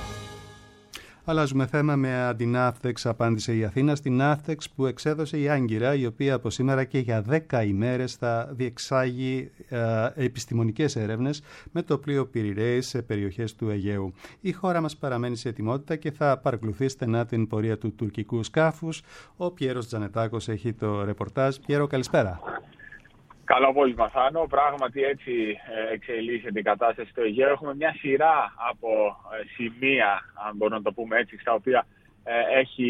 Αλλάζουμε θέμα με αντιναύτεξ, απάντησε η Αθήνα στην ναύτεξ που εξέδωσε η Άγκυρα, η οποία από σήμερα και για δέκα ημέρες θα διεξάγει ε, επιστημονικές έρευνες με το πλοίο Πυρηρέης σε περιοχές του Αιγαίου. Η χώρα μας παραμένει σε ετοιμότητα και θα παρακολουθεί στενά την πορεία του τουρκικού σκάφους. Ο Πιέρος Τζανετάκος έχει το ρεπορτάζ. Πιέρο, καλησπέρα. Καλό απόγευμα, Θάνο. Πράγματι έτσι εξελίσσεται η κατάσταση στο Αιγαίο. Έχουμε μια σειρά από σημεία, αν μπορούμε να το πούμε έτσι, στα οποία έχει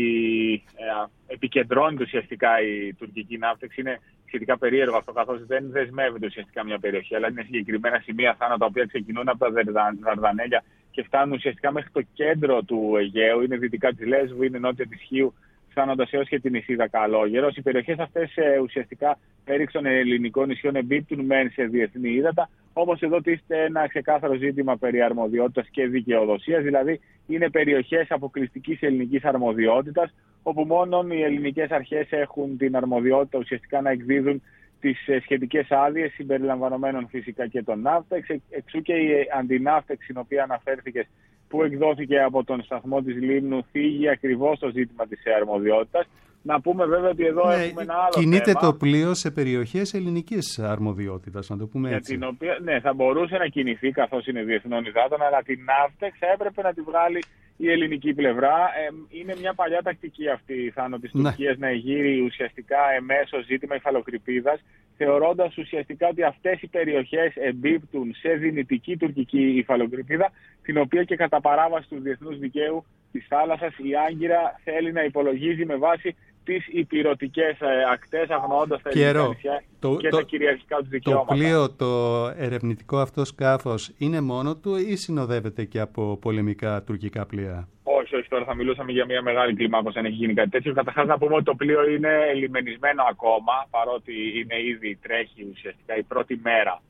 επικεντρώνεται ουσιαστικά η τουρκική ναύτεξ. Είναι σχετικά περίεργο αυτό, καθώς δεν δεσμεύεται ουσιαστικά μια περιοχή, αλλά είναι συγκεκριμένα σημεία, Θάνο, τα οποία ξεκινούν από τα Δαρδανέλια και φτάνουν ουσιαστικά μέχρι το κέντρο του Αιγαίου. Είναι δυτικά της Λέσβου, είναι νότια της Χίου, φτάνοντας έως και την νησίδα Καλόγερος. Οι περιοχές αυτές ε, ουσιαστικά πέριξ των ελληνικών νησιών εμπίπτουν μεν σε διεθνή ύδατα, όμως εδώ τίθεται ένα ξεκάθαρο ζήτημα περί αρμοδιότητας και δικαιοδοσίας, δηλαδή είναι περιοχές αποκλειστικής ελληνικής αρμοδιότητας, όπου μόνο οι ελληνικές αρχές έχουν την αρμοδιότητα ουσιαστικά να εκδίδουν τις σχετικές άδειες, συμπεριλαμβανομένων φυσικά και των ναύτεξ, εξού και η αντιναύτεξ, στην οποία αναφέρθηκες, που εκδόθηκε από τον σταθμό της Λίμνου, θίγει ακριβώς το ζήτημα της αρμοδιότητας. Να πούμε βέβαια ότι εδώ ναι, έχουμε ένα άλλο κινείται θέμα. Το πλοίο σε περιοχές ελληνικής αρμοδιότητας, να το πούμε για έτσι. Την οποία, ναι, θα μπορούσε να κινηθεί καθώς είναι διεθνών υδάτων, αλλά την ναύτεξ έπρεπε να τη βγάλει η ελληνική πλευρά. Ε, είναι μια παλιά τακτική αυτή, Θάνο, της ναι. Τουρκίας να εγείρει ουσιαστικά εμέσως ζήτημα υφαλοκρηπίδας, θεωρώντας ουσιαστικά ότι αυτές οι περιοχές εμπίπτουν σε δυνητική τουρκική υφαλοκρηπίδα, την οποία και κατά παράβαση του διεθνούς δικαίου της θάλασσας η Άγκυρα θέλει να υπολογίζει με βάση τις υπηρωτικές ακτές, αγνοώντας τα ελληνικά νησιά και το, τα κυριαρχικά του δικαιώματα. Το πλοίο, το ερευνητικό αυτό σκάφος, είναι μόνο του ή συνοδεύεται και από πολεμικά τουρκικά πλοία? Όχι, όχι, τώρα θα μιλούσαμε για μια μεγάλη κλιμάκωση αν έχει γίνει κάτι τέτοιο. Καταρχάς να πούμε ότι το πλοίο είναι λιμενισμένο ακόμα, παρότι είναι ήδη τρέχει ουσιαστικά η πρώτη μέρα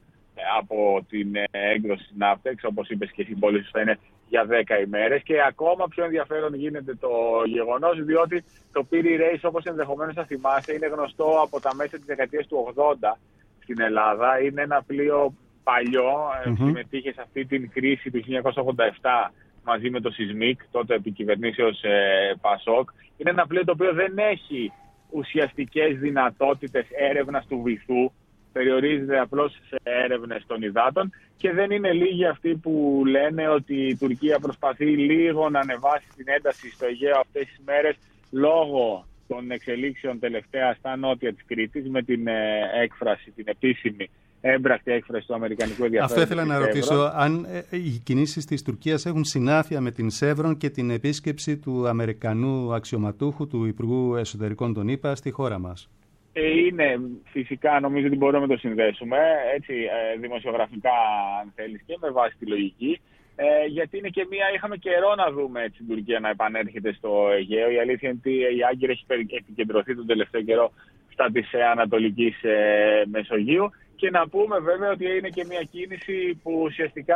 από την έκδοση της ναύτεξ, όπως είπες και η συμπόληση θα είναι για δέκα ημέρες, και ακόμα πιο ενδιαφέρον γίνεται το γεγονός, διότι το Πυρηρέης, όπως ενδεχομένως θα θυμάσαι, είναι γνωστό από τα μέσα της δεκαετίας του ογδόντα στην Ελλάδα. Είναι ένα πλοίο παλιό, mm-hmm. συμμετείχε σε αυτή την κρίση του χίλια εννιακόσια ογδόντα επτά μαζί με το Σισμίκ, τότε επικυβερνήσεως ε, Πασόκ. Είναι ένα πλοίο το οποίο δεν έχει ουσιαστικές δυνατότητες έρευνας του βυθού, περιορίζεται απλώς σε έρευνες των υδάτων, και δεν είναι λίγοι αυτοί που λένε ότι η Τουρκία προσπαθεί λίγο να ανεβάσει την ένταση στο Αιγαίο αυτές τις μέρες λόγω των εξελίξεων τελευταία στα νότια της Κρήτης, με την ε, έκφραση, την επίσημη έμπρακτη έκφραση του αμερικανικού ενδιαφέροντος. Αυτό ήθελα να ρωτήσω, αν ε, οι κινήσεις της Τουρκίας έχουν συνάφεια με την Σέβρον και την επίσκεψη του Αμερικανού αξιωματούχου, του Υπουργού Εσωτερικών των ΗΠΑ, στη χώρα μας. Είναι φυσικά, νομίζω ότι μπορούμε να το συνδέσουμε έτσι, δημοσιογραφικά αν θέλεις, και με βάση τη λογική, ε, γιατί είναι και μία, είχαμε καιρό να δούμε έτσι, την Τουρκία να επανέρχεται στο Αιγαίο. Η αλήθεια είναι ότι η Άγκυρα έχει επικεντρωθεί τον τελευταίο καιρό στα της Ανατολικής ε, Μεσογείου, και να πούμε βέβαια ότι είναι και μία κίνηση που ουσιαστικά,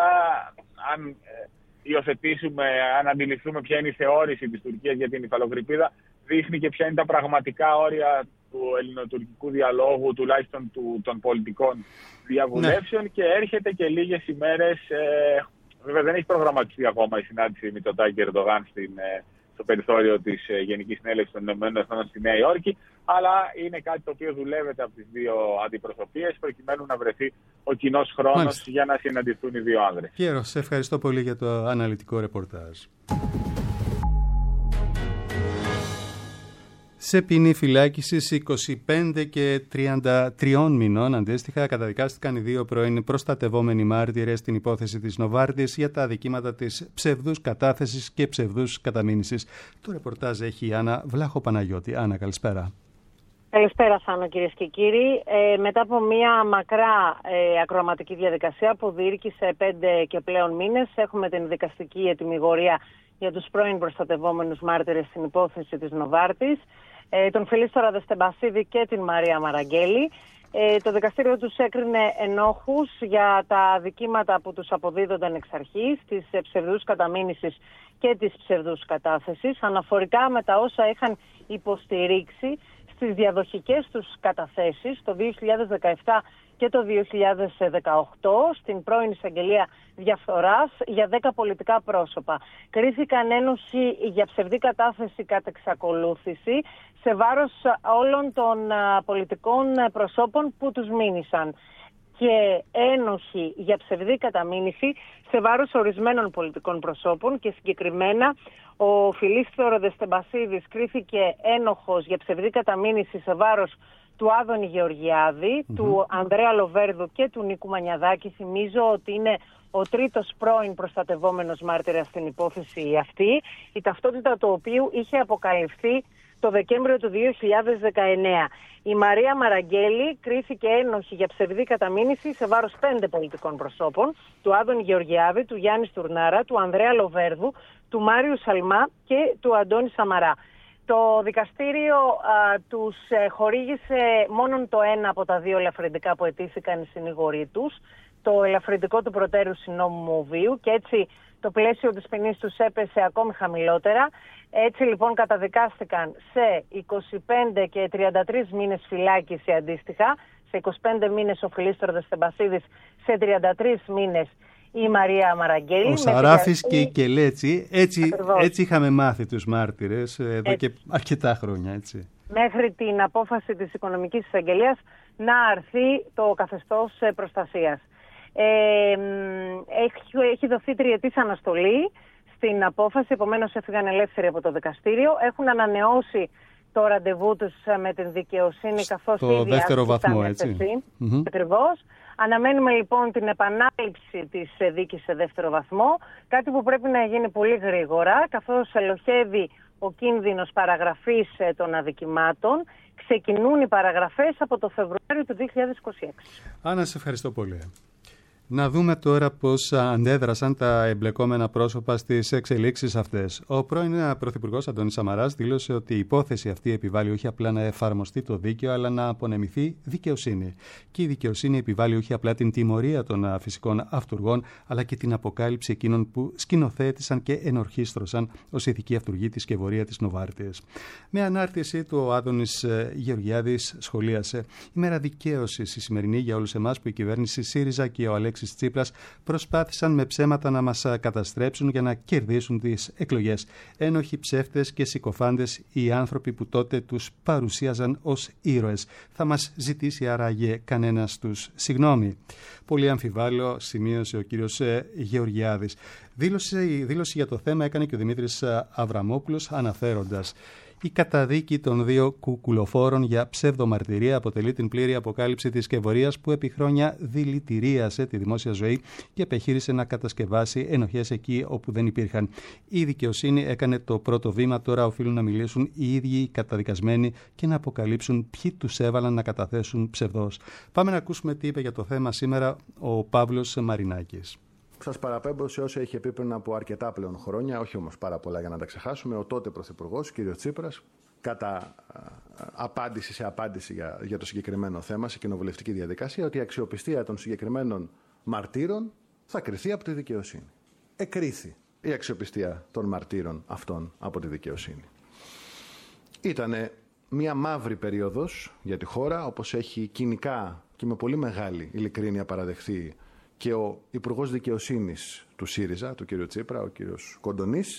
αν ε, υιοθετήσουμε, αν αντιληφθούμε ποια είναι η θεώρηση της Τουρκίας για την υφαλοκρηπίδα, δείχνει και ποια είναι τα πραγματικά όρια του ελληνοτουρκικού διαλόγου, τουλάχιστον του, των πολιτικών διαβουλεύσεων, ναι. Και έρχεται και λίγες ημέρες, ε, βέβαια δεν έχει προγραμματιστεί ακόμα η συνάντηση Μητσοτάκη και Ερντογάν στην, ε, στο περιθώριο της ε, Γενικής Συνέλευσης των Ηνωμένων Εθνών στη Νέα Υόρκη, αλλά είναι κάτι το οποίο δουλεύεται από τις δύο αντιπροσωπείες προκειμένου να βρεθεί ο κοινός χρόνος Μάλιστα. για να συναντηθούν οι δύο άνδρες. Πιέρο, σε ευχαριστώ πολύ για το αναλυτικό ρεπορτάζ. Σε ποινή φυλάκισης είκοσι πέντε και τριάντα τρία μηνών αντίστοιχα καταδικάστηκαν οι δύο πρώην προστατευόμενοι μάρτυρες στην υπόθεση της Νοβάρτης για τα αδικήματα της ψευδούς κατάθεσης και ψευδούς καταμήνυσης. Το ρεπορτάζ έχει η Άννα Βλάχο-Παναγιώτη. Άννα, καλησπέρα. Καλησπέρα, Θάνο, κυρίες και κύριοι. Ε, μετά από μια μακρά ε, ακροαματική διαδικασία που διήρκησε πέντε και πλέον μήνες, έχουμε την δικαστική ετυμηγορία για τους πρώην προστατευόμενους μάρτυρες στην υπόθεση της Νοβάρτης, ε, τον Φιλίστορα Δεστεμπασίδη και την Μαρία Μαραγκέλη. Ε, το δικαστήριο τους έκρινε ενόχους για τα αδικήματα που τους αποδίδονταν εξ αρχής, της ψευδούς καταμήνυσης και της ψευδούς κατάθεσης, αναφορικά με τα όσα είχαν υποστηρίξει στις διαδοχικές τους καταθέσεις το δύο χιλιάδες δεκαεπτά και το δύο χιλιάδες δεκαοκτώ στην πρώην εισαγγελία διαφθοράς για δέκα πολιτικά πρόσωπα. Κρίθηκαν ένοχοι για ψευδή κατάθεση κατά εξακολούθηση σε βάρος όλων των πολιτικών προσώπων που τους μήνυσαν και ένοχοι για ψευδή καταμήνυση σε βάρος ορισμένων πολιτικών προσώπων και συγκεκριμένα ο Φιλίστορο Δεστεμπασίδης κρίθηκε ένοχος για ψευδή καταμήνυση σε βάρος του Άδωνη Γεωργιάδη, mm-hmm. του Ανδρέα Λοβέρδου και του Νίκου Μανιαδάκη. Θυμίζω ότι είναι ο τρίτος πρώην προστατευόμενος μάρτυρας στην υπόθεση αυτή, η ταυτότητα του οποίου είχε αποκαλυφθεί το Δεκέμβριο του δύο χιλιάδες δεκαεννέα. Η Μαρία Μαραγκέλη κρίθηκε ένοχη για ψευδή καταμήνυση σε βάρος πέντε πολιτικών προσώπων, του Άδωνη Γεωργιάδη, του Γιάννη Στουρνάρα, του Ανδρέα Λοβέρδου, του Μάριου Σαλμά και του Αντώνη Σαμαρά. Το δικαστήριο α, τους ε, χορήγησε μόνον το ένα από τα δύο ελαφρυντικά που αιτήθηκαν οι συνηγοροί τους, το ελαφρυντικό του προτέρου συνόμου βίου, και έτσι το πλαίσιο της ποινής τους έπεσε ακόμη χαμηλότερα. Έτσι λοιπόν καταδικάστηκαν σε είκοσι πέντε και τριάντα τρεις μήνες φυλάκιση αντίστοιχα, σε είκοσι πέντε μήνες ο Φιλίστορο Δεστεμπασίδης, σε τριάντα τρεις μήνες η Μαρία Μαραγκέλη. Ο Σαράφης και η Κελέτσι, έτσι, έτσι είχαμε μάθει τους μάρτυρες εδώ έτσι. Και αρκετά χρόνια, έτσι. Μέχρι την απόφαση της Οικονομικής Εισαγγελίας να αρθεί το καθεστώς προστασίας. Ε, έχει, έχει δοθεί τριετής αναστολή στην απόφαση, επομένως έφυγαν ελεύθεροι από το δικαστήριο. Έχουν ανανεώσει το ραντεβού τους με την δικαιοσύνη στο καθώς ήδη δεύτερο βαθμό, έτσι. Mm-hmm. Ακριβώς. Αναμένουμε λοιπόν την επανάληψη της δίκης σε δεύτερο βαθμό, κάτι που πρέπει να γίνει πολύ γρήγορα, καθώς ελοχεύει ο κίνδυνος παραγραφής των αδικημάτων. Ξεκινούν οι παραγραφές από το Φεβρουάριο του δύο χιλιάδες είκοσι έξι. Άννα, σε ευχαριστώ πολύ. Να δούμε τώρα πώς αντέδρασαν τα εμπλεκόμενα πρόσωπα στις εξελίξεις αυτές. Ο πρώην Πρωθυπουργός Αντώνης Σαμαράς δήλωσε ότι η υπόθεση αυτή επιβάλλει όχι απλά να εφαρμοστεί το δίκαιο, αλλά να απονεμηθεί δικαιοσύνη. Και η δικαιοσύνη επιβάλλει όχι απλά την τιμωρία των φυσικών αυτουργών, αλλά και την αποκάλυψη εκείνων που σκηνοθέτησαν και ενορχίστρωσαν ως ηθικοί αυτουργοί τη σκευωρία της Νοβάρτης. Με ανάρτησή του, ο Άδωνης Γεωργιάδης σχολίασε: «Η μέρα δικαίωσης η σημερινή για όλους εμάς που η κυβέρνηση ΣΥΡΙΖΑ και ο Αλέξης Τσίπρας προσπάθησαν με ψέματα να μας καταστρέψουν για να κερδίσουν τις εκλογές. Ένοχοι ψεύτες και συκοφάντες οι άνθρωποι που τότε τους παρουσίαζαν ως ήρωες. Θα μας ζητήσει άραγε κανένας τους συγγνώμη?» Πολύ αμφιβάλλω, σημείωσε ο κύριος Γεωργιάδης. Δήλωση, δήλωση για το θέμα έκανε και ο Δημήτρης Αβραμόπουλος αναφέροντας: «Η καταδίκη των δύο κουκουλοφόρων για ψευδομαρτυρία αποτελεί την πλήρη αποκάλυψη της σκευωρίας που επί χρόνια δηλητηρίασε τη δημόσια ζωή και επιχείρησε να κατασκευάσει ενοχές εκεί όπου δεν υπήρχαν. Η δικαιοσύνη έκανε το πρώτο βήμα, τώρα οφείλουν να μιλήσουν οι ίδιοι οι καταδικασμένοι και να αποκαλύψουν ποιοι τους έβαλαν να καταθέσουν ψευδώς». Πάμε να ακούσουμε τι είπε για το θέμα σήμερα ο Παύλος Μαρινάκης. Σας παραπέμπω σε όσο είχε πει πριν από αρκετά πλέον χρόνια, όχι όμως πάρα πολλά για να τα ξεχάσουμε, ο τότε Πρωθυπουργός, κ. Τσίπρας, κατά α, απάντηση σε απάντηση για, για το συγκεκριμένο θέμα, σε κοινοβουλευτική διαδικασία, ότι η αξιοπιστία των συγκεκριμένων μαρτύρων θα κριθεί από τη δικαιοσύνη. Εκρίθη η αξιοπιστία των μαρτύρων αυτών από τη δικαιοσύνη. Ήταν μια μαύρη περίοδος για τη χώρα, όπως έχει κοινικά και με πολύ μεγάλη ειλικρίνεια παραδεχθεί και ο Υπουργός Δικαιοσύνης του ΣΥΡΙΖΑ, του κ. Τσίπρα, ο κ. Κοντονής.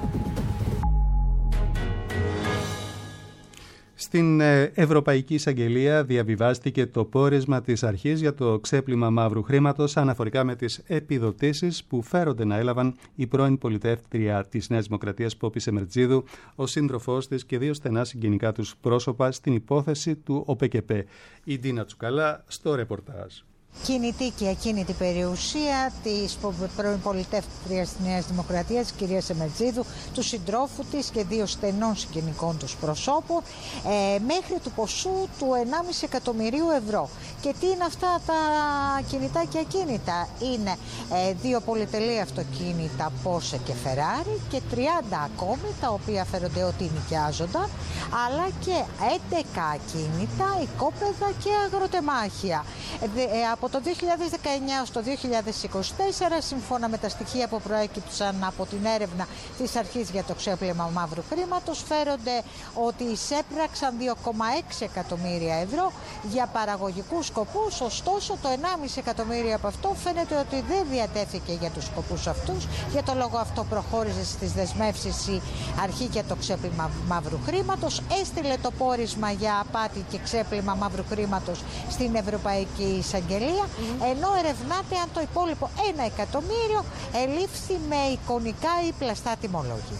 Στην Ευρωπαϊκή Εισαγγελία διαβιβάστηκε το πόρισμα της αρχής για το ξέπλυμα μαύρου χρήματος αναφορικά με τις επιδοτήσεις που φέρονται να έλαβαν η πρώην πολιτεύτρια της Νέας Δημοκρατίας Πόπη Σεμερτζίδου, ο σύντροφός της και δύο στενά συγγενικά τους πρόσωπα στην υπόθεση του ΟΠΕΚΕΠΕ. Η Ντίνα Τσουκαλά στο ρεπορτάζ. Κινητή και ακίνητη περιουσία της πρώην πολιτεύτριας της Νέας Δημοκρατίας, της κυρίας Σεμερτζίδου, του συντρόφου της και δύο στενών συγγενικών τους προσώπων, ε, μέχρι του ποσού του ενάμιση εκατομμυρίου ευρώ. Και τι είναι αυτά τα κινητά και ακίνητα? Είναι ε, δύο πολυτελή αυτοκίνητα, Porsche και Ferrari, και τριάντα ακόμη, τα οποία φέρονται ότι νοικιάζονταν, αλλά και έντεκα ακίνητα, οικόπεδα και αγροτεμάχια. Ε, ε, Από το δύο χιλιάδες δεκαεννιά στο δύο χιλιάδες είκοσι τέσσερα, σύμφωνα με τα στοιχεία που προέκυψαν από την έρευνα της Αρχής για το Ξέπλυμα Μαύρου Χρήματος, φέρονται ότι εισέπραξαν δύο κόμμα έξι εκατομμύρια ευρώ για παραγωγικούς σκοπούς. Ωστόσο, το ενάμιση εκατομμύρια από αυτό φαίνεται ότι δεν διατέθηκε για τους σκοπούς αυτούς. Για το λόγο αυτό προχώρησε στις δεσμεύσεις η Αρχή για το Ξέπλυμα Μαύρου Χρήματος, έστειλε το πόρισμα για απάτη και ξέπλυμα μαύρου χρήματος στην Ευρωπαϊκή Εισαγγελία, Mm-hmm. ενώ ερευνάται αν το υπόλοιπο ένα εκατομμύριο ελήφθη με εικονικά ή πλαστά τιμολόγια.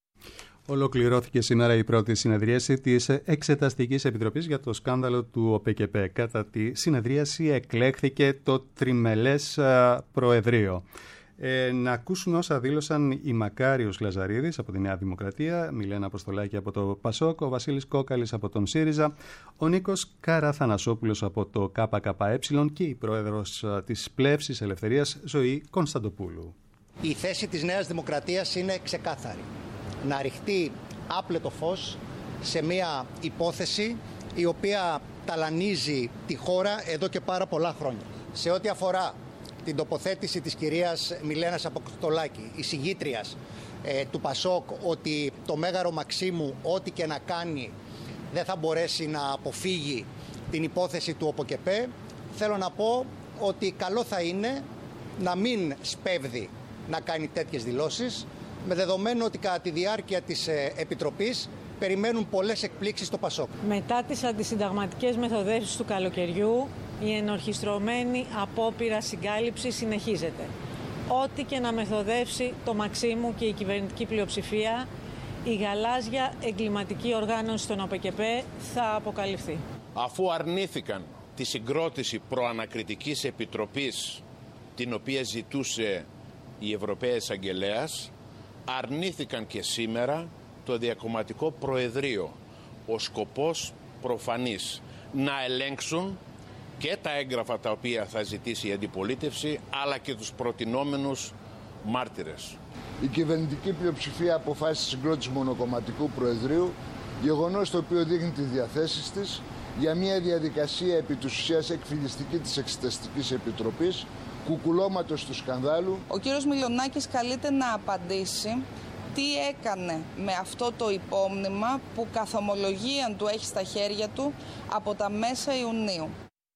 Ολοκληρώθηκε σήμερα η πρώτη συνεδρίαση της Εξεταστικής Επιτροπής για το σκάνδαλο του ΟΠΕΚΕΠΕ. Κατά τη συνεδρίαση εκλέχθηκε το τριμελές Προεδρείο. Ε, να ακούσουν όσα δήλωσαν η Μακάριος Λαζαρίδης από τη Νέα Δημοκρατία, Μιλένα Αποστολάκη από το Πασόκ, ο Βασίλης Κόκαλης από τον ΣΥΡΙΖΑ, ο Νίκος Καραθανασόπουλος από το ΚΚΕ και η πρόεδρος της Πλεύσης Ελευθερίας, Ζωή Κωνσταντοπούλου. Η θέση της Νέας Δημοκρατίας είναι ξεκάθαρη. Να ρηχτεί άπλετο φως σε μια υπόθεση η οποία ταλανίζει τη χώρα εδώ και πάρα πολλά χρόνια. Σε ό,τι αφορά την τοποθέτηση της κυρίας Μιλένας Αποστολάκη, εισηγήτριας ε, του Πασόκ, ότι το Μέγαρο Μαξίμου ό,τι και να κάνει δεν θα μπορέσει να αποφύγει την υπόθεση του ΟΠΕΚΕΠΕ, θέλω να πω ότι καλό θα είναι να μην σπέβδει να κάνει τέτοιες δηλώσεις, με δεδομένο ότι κατά τη διάρκεια της ε, Επιτροπής περιμένουν πολλές εκπλήξεις στο Πασόκ. Μετά τις αντισυνταγματικές μεθοδεύσεις του καλοκαιριού, η ενορχιστρωμένη απόπειρα συγκάλυψης συνεχίζεται. Ό,τι και να μεθοδεύσει το Μαξίμου και η κυβερνητική πλειοψηφία, η γαλάζια εγκληματική οργάνωση των ΟΠΕΚΕΠΕ θα αποκαλυφθεί. Αφού αρνήθηκαν τη συγκρότηση προανακριτικής επιτροπής, την οποία ζητούσε η Ευρωπαία Εισαγγελέας, αρνήθηκαν και σήμερα το διακομματικό Προεδρείο. Ο σκοπός προφανής: να ελέγξουν και τα έγγραφα τα οποία θα ζητήσει η αντιπολίτευση, αλλά και τους προτινόμενους μάρτυρες. Η κυβερνητική πλειοψηφία αποφάσισε συγκρότηση μονοκομματικού Προεδρείου, γεγονός το οποίο δείχνει τις διαθέσεις της για μια διαδικασία επί της ουσίας εκφυλιστική της Εξεταστικής Επιτροπής, κουκουλώματος του σκανδάλου. Ο κύριος Μιλονάκης καλείται να απαντήσει τι έκανε με αυτό το υπόμνημα που καθ' ομολογίαν του έχει στα χέρια του από τα μέσα Ιουνίου.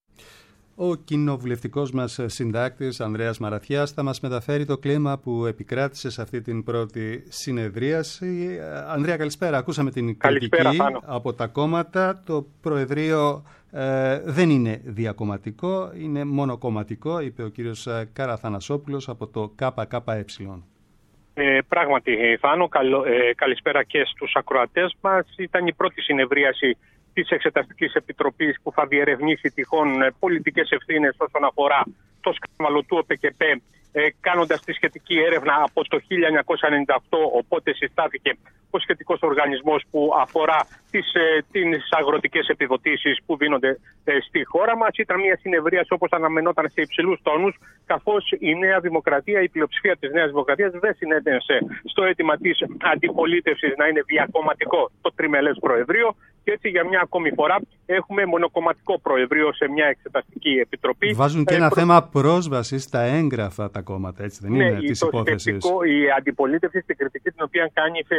Ο κοινοβουλευτικός μας συντάκτης Ανδρέας Μαραθιάς θα μας μεταφέρει το κλίμα που επικράτησε σε αυτή την πρώτη συνεδρίαση. Ανδρέα, καλησπέρα. Ακούσαμε την κριτική από τα κόμματα. Το Προεδρείο ε, δεν είναι διακομματικό, είναι μονοκομματικό, είπε ο κύριος Καραθανασόπουλος από το ΚΚΕ. Ε, πράγματι, Θάνο, καλ, ε, καλησπέρα και στους ακροατές μας. Ήταν η πρώτη συνεδρίαση της Εξεταστικής Επιτροπής που θα διερευνήσει τυχόν πολιτικές ευθύνες όσον αφορά το σκάνδαλο του ΟΠΕΚΕΠΕ, ε, κάνοντας τη σχετική έρευνα από το χίλια εννιακόσια ενενήντα οκτώ, οπότε συστάθηκε ο σχετικός οργανισμός που αφορά τις, ε, τις αγροτικές επιδοτήσεις που δίνονται ε, στη χώρα μας. Ήταν μια συνεδρίαση όπως αναμενόταν σε υψηλούς τόνους, καθώς η Νέα Δημοκρατία, η πλειοψηφία της Νέας Δημοκρατίας δεν συνέτενσε στο αίτημα της αντιπολίτευσης να είναι διακομματικό το τριμελές Προεδρείο. Και έτσι για μια ακόμη φορά έχουμε μονοκομματικό Προεδρείο σε μια Εξεταστική Επιτροπή. Βάζουν και ένα ε, προ... θέμα πρόσβασης στα έγγραφα τα κόμματα, έτσι δεν ναι, είναι, της υπόθεσης. Η αντιπολίτευση στην κριτική την οποία κάνει θεωρεί ότι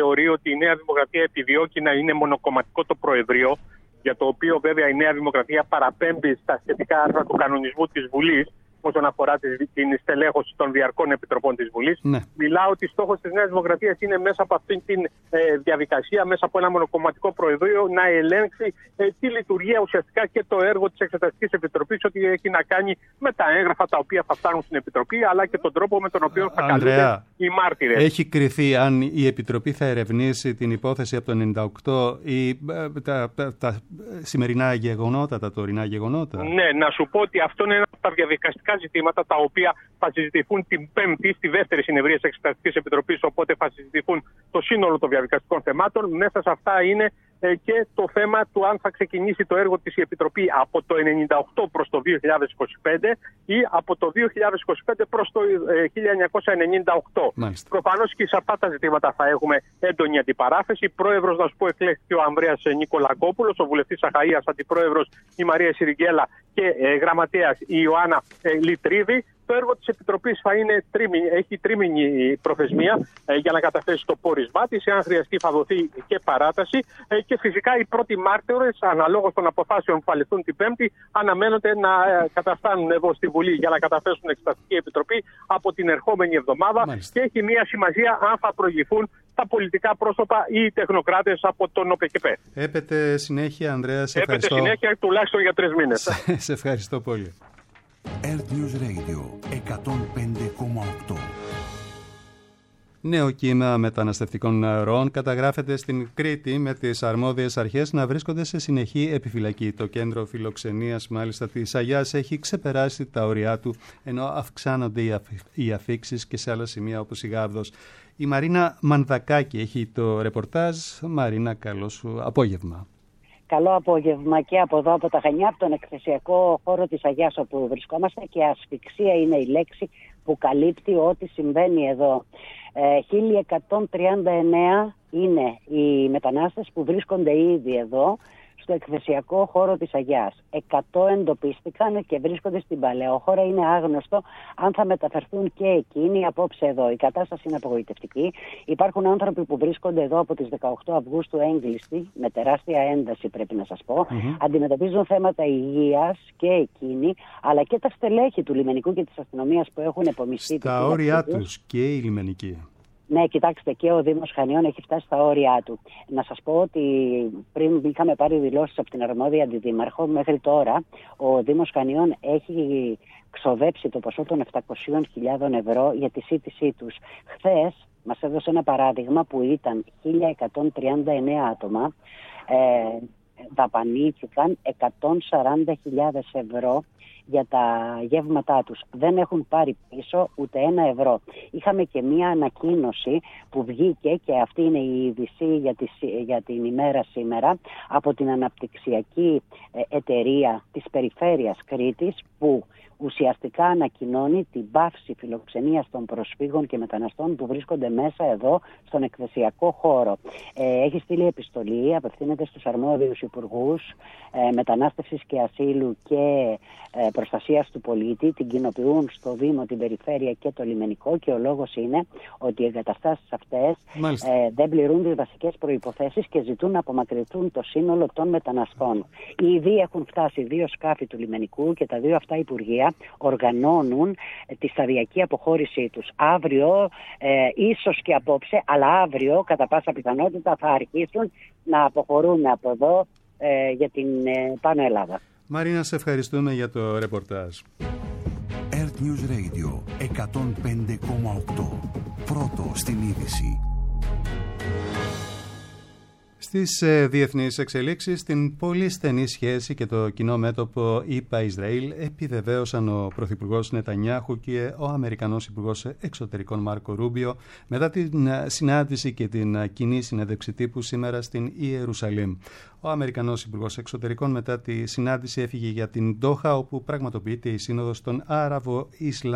ότι η Νέα Δημοκρατία επιδιώκει να είναι μονοκομματικό το Προεδρείο, για το οποίο βέβαια η Νέα Δημοκρατία παραπέμπει στα σχετικά άρθρα του κανονισμού της Βουλής, όσον αφορά την στελέχωση των διαρκών επιτροπών της Βουλής. Ναι. Μιλάω ότι στόχος της Νέας Δημοκρατίας είναι μέσα από αυτήν την ε, διαδικασία, μέσα από ένα μονοκομματικό προεδρείο, να ελέγξει ε, τη λειτουργία ουσιαστικά και το έργο της Εξεταστικής Επιτροπής, ότι έχει να κάνει με τα έγγραφα τα οποία θα φτάνουν στην Επιτροπή, αλλά και τον τρόπο με τον οποίο θα καλούνται οι μάρτυρες. Έχει κριθεί αν η Επιτροπή θα ερευνήσει την υπόθεση από το ενενήντα οκτώ ή ε, τα, τα, τα σημερινά γεγονότα, τα τωρινά γεγονότα? Ναι, να σου πω ότι αυτό είναι ένα από τα διαδικαστικά ζητήματα τα οποία θα συζητηθούν την Πέμπτη στη δεύτερη συνεδρία της Εξεταστικής Επιτροπής, οπότε θα συζητηθούν το σύνολο των διαδικαστικών θεμάτων. Μέσα σε αυτά είναι ε, και το θέμα του αν θα ξεκινήσει το έργο της η Επιτροπή από το ενενήντα οκτώ προς το δύο χιλιάδες είκοσι πέντε ή από το δύο χιλιάδες είκοσι πέντε προς το ε, χίλια εννιακόσια ενενήντα οκτώ. Προφανώς και σε αυτά τα ζητήματα θα έχουμε έντονη αντιπαράθεση. Πρόεδρος, να σου πω, εκλέχθηκε ο Ανδρέας Νικολακόπουλος, ο βουλευτής Αχαΐας, αντιπρόεδρος η Μαρία Σιριγγέλα και ε, γραμματέας η Ιωάννα ε, Λιτρίδη. Το έργο της Επιτροπής θα είναι τρίμηνη, έχει τρίμηνη προθεσμία ε, για να καταθέσει το πόρισμά της. Αν χρειαστεί θα δοθεί και παράταση. Ε, και φυσικά οι πρώτοι μάρτυρες, αναλόγως των αποφάσεων που θα ληφθούν την Πέμπτη, αναμένονται να ε, καταφτάνουν εδώ στη Βουλή για να καταθέσουν Εξεταστική Επιτροπή από την ερχόμενη εβδομάδα. Μάλιστα. Και έχει μια σημασία αν θα προηγηθούν τα πολιτικά πρόσωπα ή οι τεχνοκράτες από τον ΟΠΕΚΕΠΕ. Έπεται συνέχεια, Ανδρέα. Σε Έπεται ευχαριστώ. συνέχεια τουλάχιστον για τρεις μήνες. Σε ευχαριστώ πολύ. Earth News Radio εκατόν πέντε κόμμα οκτώ. Νέο κύμα μεταναστευτικών ροών καταγράφεται στην Κρήτη, με τις αρμόδιες αρχές να βρίσκονται σε συνεχή επιφυλακή. Το κέντρο φιλοξενίας μάλιστα της Αγιάς έχει ξεπεράσει τα όρια του, ενώ αυξάνονται οι αφίξεις και σε άλλα σημεία όπως η Γάβδος. Η Μαρίνα Μανδακάκη έχει το ρεπορτάζ. Μαρίνα, καλό σου απόγευμα. Καλό απόγευμα και από εδώ, από τα Χανιά, από τον εκθεσιακό χώρο της Αγιάς όπου βρισκόμαστε, και ασφυξία είναι η λέξη που καλύπτει ό,τι συμβαίνει εδώ. Ε, χίλια εκατόν τριάντα εννέα είναι οι μετανάστες που βρίσκονται ήδη εδώ στο εκθεσιακό χώρο της Αγιάς. εκατό εντοπίστηκαν και βρίσκονται στην Παλαιόχώρα. Είναι άγνωστο αν θα μεταφερθούν και εκείνοι απόψε εδώ. Η κατάσταση είναι απογοητευτική. Υπάρχουν άνθρωποι που βρίσκονται εδώ από τις δεκαοκτώ Αυγούστου έγκλειστοι, με τεράστια ένταση πρέπει να σας πω. Mm-hmm. Αντιμετωπίζουν θέματα υγείας και εκείνοι, αλλά και τα στελέχη του λιμενικού και της αστυνομίας που έχουν επομιστεί. Στα όρια τους και οι λιμενικοί. Ναι, κοιτάξτε, και ο Δήμος Χανιών έχει φτάσει στα όρια του. Να σας πω ότι πριν είχαμε πάρει δηλώσεις από την αρμόδια αντιδήμαρχο, μέχρι τώρα ο Δήμος Χανιών έχει ξοδέψει το ποσό των επτακόσιες χιλιάδες ευρώ για τη σύντησή τους. Χθες μας έδωσε ένα παράδειγμα που ήταν χίλια εκατόν τριάντα εννέα άτομα, ε, δαπανήθηκαν εκατόν σαράντα χιλιάδες ευρώ για τα γεύματά τους. Δεν έχουν πάρει πίσω ούτε ένα ευρώ. Είχαμε και μία ανακοίνωση που βγήκε, και αυτή είναι η είδηση για, τη, για την ημέρα σήμερα, από την αναπτυξιακή εταιρεία της περιφέρειας Κρήτης, που ουσιαστικά ανακοινώνει την πάυση φιλοξενίας των προσφύγων και μεταναστών που βρίσκονται μέσα εδώ στον εκθεσιακό χώρο. Ε, έχει στείλει επιστολή, απευθύνεται στους αρμόδιους υπουργούς ε, μετανάστευσης και ασύλου και ε, προστασίας του πολίτη, την κοινοποιούν στο Δήμο, την περιφέρεια και το λιμενικό, και ο λόγος είναι ότι οι εγκαταστάσεις αυτές ε, δεν πληρούν τις βασικές προϋποθέσεις και ζητούν να απομακρυνθούν το σύνολο των μεταναστών. Ήδη έχουν φτάσει δύο σκάφη του λιμενικού και τα δύο αυτά υπουργεία οργανώνουν τη σταδιακή αποχώρησή τους. Αύριο, ε, ίσως και απόψε, αλλά αύριο κατά πάσα πιθανότητα θα αρχίσουν να αποχωρούν από εδώ ε, για την ε, Πάνω Ελλάδα. Μαρίνα, σε ευχαριστούμε για το ρεπορτάζ. Earth News Radio εκατόν πέντε κόμμα οκτώ. Πρώτο στην είδηση. Στις ε, διεθνείς εξελίξεις, την πολύ στενή σχέση και το κοινό μέτωπο ΗΠΑ-Ισραήλ επιβεβαίωσαν ο Πρωθυπουργός Νετανιάχου και ο Αμερικανός Υπουργός Εξωτερικών Μάρκο Ρούμπιο μετά την συνάντηση και την κοινή συνέντευξη τύπου σήμερα στην Ιερουσαλήμ. Ο Αμερικανός Υπουργός Εξωτερικών μετά τη συνάντηση έφυγε για την Ντόχα, όπου πραγματοποιείται η Σύνοδος των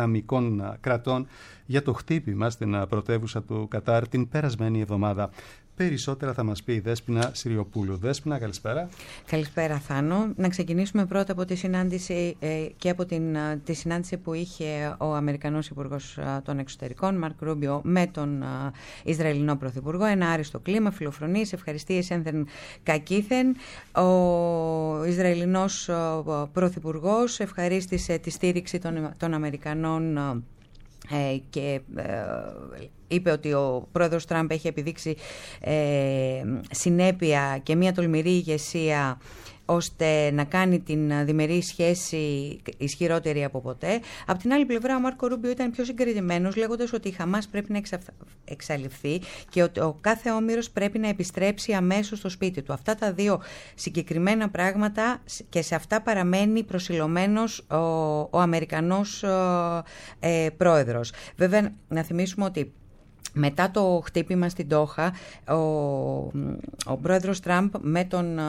Άραβο-Ισλαμικών κρατών για το χτύπημα στην πρωτεύουσα του Κατάρ την περασμένη εβδομάδα. Περισσότερα θα μας πει η Δέσποινα Συριοπούλου. Δέσποινα, καλησπέρα. Καλησπέρα, Θάνο. Να ξεκινήσουμε πρώτα από τη συνάντηση ε, και από την, τη συνάντηση που είχε ο Αμερικανός Υπουργός των Εξωτερικών, Μαρκ Ρούμπιο, με τον α, Ισραηλινό Πρωθυπουργό. Ένα άριστο κλίμα, φιλοφρονίες, ευχαριστίες ένθεν κακήθεν. Ο Ισραηλινός Πρωθυπουργός ευχαρίστησε τη στήριξη των, των Αμερικανών ε, και ε, είπε ότι ο πρόεδρος Τραμπ έχει επιδείξει ε, συνέπεια και μια τολμηρή ηγεσία ώστε να κάνει την διμερή σχέση ισχυρότερη από ποτέ. Απ' την άλλη πλευρά, ο Μάρκο Ρούμπιο ήταν πιο συγκεκριμένος, λέγοντας ότι η Χαμάς πρέπει να εξα... εξαλειφθεί και ότι ο κάθε όμηρος πρέπει να επιστρέψει αμέσως στο σπίτι του. Αυτά τα δύο συγκεκριμένα πράγματα, και σε αυτά παραμένει προσιλωμένος ο, ο Αμερικανός ε, πρόεδρος. Βέβαια, να θυμίσουμε ότι μετά το χτύπημα στην Ντόχα, ο, ο πρόεδρος Τραμπ με τον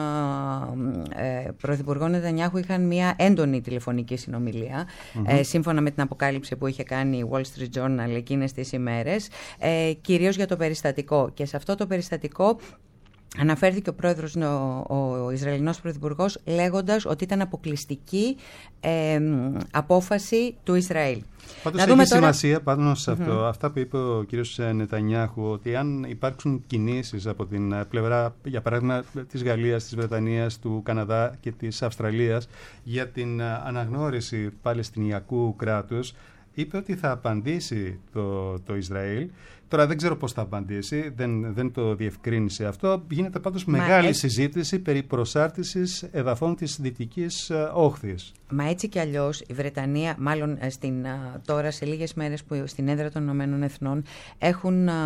ε, πρωθυπουργό Νετανιάχου είχαν μια έντονη τηλεφωνική συνομιλία, mm-hmm. ε, σύμφωνα με την αποκάλυψη που είχε κάνει η Wall Street Journal εκείνες τις ημέρες, ε, κυρίως για το περιστατικό. Και σε αυτό το περιστατικό αναφέρθηκε ο πρόεδρος, ο, ο Ισραηλινός πρωθυπουργός, λέγοντας ότι ήταν αποκλειστική ε, απόφαση του Ισραήλ. Πάντως έχει τώρα σημασία πάνω σε αυτό, mm-hmm. αυτά που είπε ο κύριος Νετανιάχου, ότι αν υπάρξουν κινήσεις από την πλευρά, για παράδειγμα, της Γαλλίας, της Βρετανίας, του Καναδά και της Αυστραλίας για την αναγνώριση παλαιστινιακού κράτους, είπε ότι θα απαντήσει το, το Ισραήλ. Τώρα δεν ξέρω πώς θα απαντήσει, δεν, δεν το διευκρίνησε αυτό. Γίνεται πάντως Μα μεγάλη έτσι... συζήτηση περί προσάρτησης εδαφών της Δυτικής Όχθης. Μα έτσι κι αλλιώς η Βρετανία, μάλλον στην, τώρα σε λίγες μέρες που στην έδρα των Ηνωμένων Εθνών, έχουν, ε,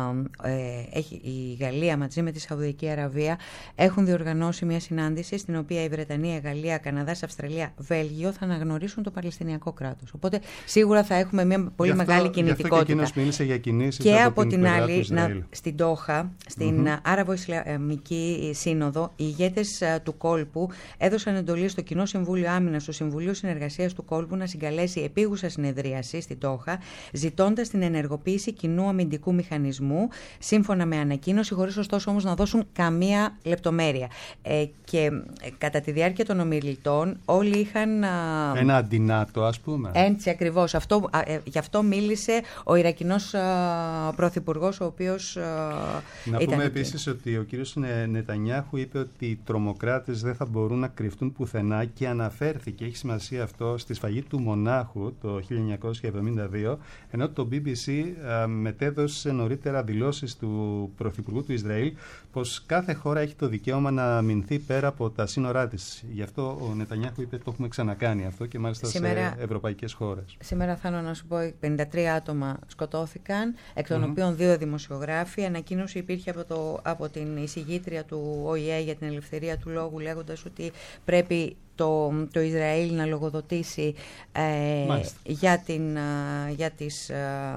έχει, η Γαλλία μαζί με τη Σαουδική Αραβία έχουν διοργανώσει μια συνάντηση στην οποία η Βρετανία, η Γαλλία, Καναδάς, Αυστραλία, Βέλγιο θα αναγνωρίσουν το Παλαιστινιακό κράτος. Οπότε σίγουρα θα έχουμε μια πολύ αυτό, μεγάλη κινητικότητα. Γι' αυτό και εκείνος μίλησε για κινήσεις και από, από την, την άλλη, να, στην Τόχα, στην mm-hmm. Άραβο-Ισλαμική Σύνοδο, οι ηγέτες uh, του κόλπου έδωσαν εντολή στο Κοινό Συμβούλιο Άμυνας του Συμβουλίου Συνεργασίας του Κόλπου να συγκαλέσει επίγουσα συνεδρίαση στην Τόχα, ζητώντας την ενεργοποίηση κοινού αμυντικού μηχανισμού, σύμφωνα με ανακοίνωση, χωρίς ωστόσο όμως να δώσουν καμία λεπτομέρεια. Ε, και ε, κατά τη διάρκεια των ομιλητών, όλοι είχαν. Uh, Ένα αντινάτο, ας πούμε. Έτσι ακριβώς. Αυτό, ε, γι' αυτό μίλησε ο Ιρακινός uh, πρωθυπουργός, ο οποίος. Uh, να ήταν πούμε επίσης ότι ο κύριος Νετανιάχου είπε ότι οι τρομοκράτες δεν θα μπορούν να κρυφτούν πουθενά και αναφέρθηκε, έχει σημασία αυτό, στη σφαγή του Μονάχου το χίλια εννιακόσια εβδομήντα δύο, ενώ το μπι μπι σι α, μετέδωσε νωρίτερα δηλώσεις του Πρωθυπουργού του Ισραήλ πως κάθε χώρα έχει το δικαίωμα να αμυνθεί πέρα από τα σύνορά της. Γι' αυτό ο Νετανιάχου είπε το έχουμε ξανακάνει αυτό και μάλιστα σήμερα, σε ευρωπαϊκές χώρες. Σήμερα θέλω να σου πω πενήντα τρία άτομα σκοτώθηκαν, εκ των mm-hmm. οποίων δύο δημοσιογράφοι. Ανακοίνωση υπήρχε από, το, από την εισηγήτρια του Ο Η Ε για την ελευθερία του λόγου, λέγοντας ότι πρέπει το, το Ισραήλ να λογοδοτήσει ε, για, την, για τις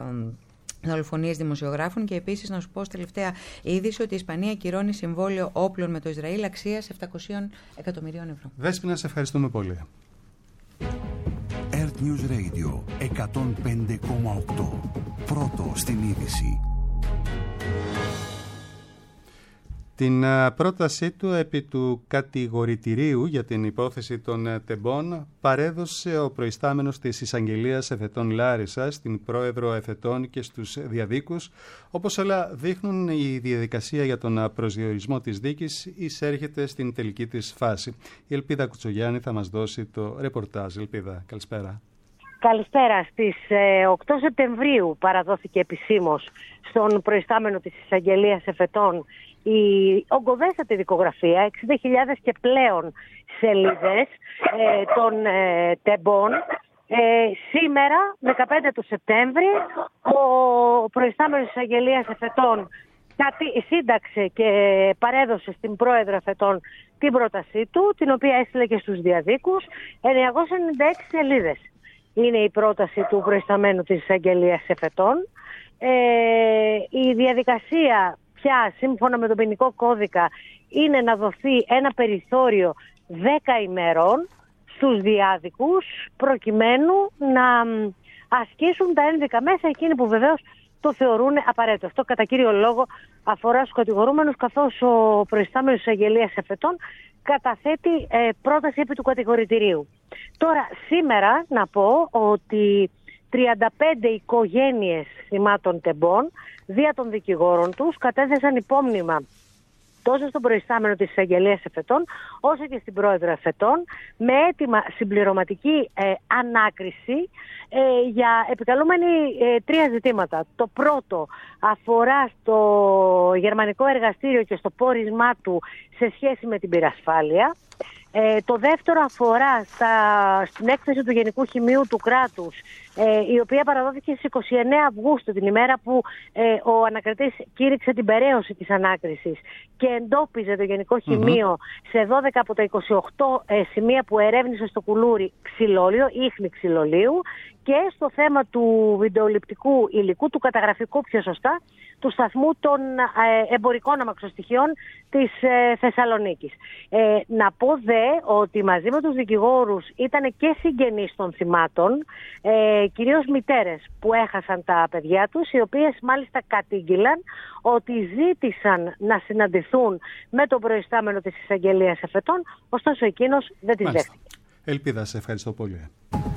δολοφονίες δημοσιογράφων. Και επίσης να σου πω τελευταία είδηση ότι η Ισπανία κυρώνει συμβόλαιο όπλων με το Ισραήλ αξίας επτακόσια εκατομμυρίων ευρώ. Δέσποινα, σε ευχαριστούμε πολύ. Earth News Radio εκατόν πέντε κόμμα οκτώ. Πρώτο στην είδηση. Την πρότασή του επί του κατηγορητηρίου για την υπόθεση των τεμπών παρέδωσε ο προϊστάμενος της Εισαγγελίας Εφετών Λάρισα στην πρόεδρο Εφετών και στους διαδίκους. Όπως όλα δείχνουν, η διαδικασία για τον προσδιορισμό της δίκης εισέρχεται στην τελική της φάση. Η Ελπίδα Κουτσογιάννη θα μας δώσει το ρεπορτάζ. Ελπίδα, καλησπέρα. Καλησπέρα. Στις οκτώ Σεπτεμβρίου παραδόθηκε επισήμως στον προϊστάμενο της Εισαγγελίας Εφετών η ογκοδέστατη δικογραφία, εξήντα χιλιάδες και πλέον σελίδες ε, των ε, τεμπών. Ε, σήμερα, δεκαπέντε του Σεπτέμβρη, ο προϊστάμενος της Εισαγγελίας Εφετών σύνταξε και παρέδωσε στην πρόεδρο Εφετών την πρότασή του, την οποία έστειλε και στους διαδίκους, εννιακόσιες ενενήντα έξι σελίδες. Είναι η πρόταση του προϊσταμένου της Εισαγγελίας Εφετών. Ε, η διαδικασία πια, σύμφωνα με τον ποινικό κώδικα, είναι να δοθεί ένα περιθώριο δέκα ημερών στους διάδικους, προκειμένου να ασκήσουν τα ένδικα μέσα, εκείνοι που βεβαίως το θεωρούν απαραίτητο. Αυτό κατά κύριο λόγο αφορά στους κατηγορούμενους, καθώς ο προϊστάμενος της Αγγελίας Εφετών καταθέτει ε, πρόταση επί του κατηγορητηρίου. Τώρα, σήμερα να πω ότι τριάντα πέντε οικογένειες θυμάτων τεμπών, δια των δικηγόρων τους, κατέθεσαν υπόμνημα τόσο στον προϊστάμενο της Αγγελίας Εφετών, όσο και στην πρόεδρο Εφετών, με αίτημα συμπληρωματική ε, ανάκριση ε, για επικαλούμενη ε, τρία ζητήματα. Το πρώτο αφορά στο γερμανικό εργαστήριο και στο πόρισμά του σε σχέση με την πυρασφάλεια. Ε, το δεύτερο αφορά στα, στην έκθεση του Γενικού Χημείου του κράτους, ε, η οποία παραδόθηκε στις είκοσι εννέα Αυγούστου, την ημέρα που ε, ο ανακριτής κήρυξε την περαίωση της ανάκρισης και εντόπιζε το Γενικό Χημείο mm-hmm. σε δώδεκα από τα είκοσι οκτώ ε, σημεία που ερεύνησε στο κουλούρι ξυλόλιο, ίχνη ξυλολίου, και στο θέμα του βιντεοληπτικού υλικού, του καταγραφικού πιο σωστά, του σταθμού των ε, εμπορικών αμαξοστοιχειών της ε, Θεσσαλονίκης. Ε, να πω δε ότι μαζί με τους δικηγόρους ήταν και συγγενείς των θυμάτων, ε, κυρίως μητέρες που έχασαν τα παιδιά τους, οι οποίες μάλιστα κατήγγυλαν ότι ζήτησαν να συναντηθούν με τον προϊστάμενο της Εισαγγελίας Εφετών, ωστόσο εκείνος δεν τις δέχτηκε. Ελπίδα, σε ευχαριστώ πολύ.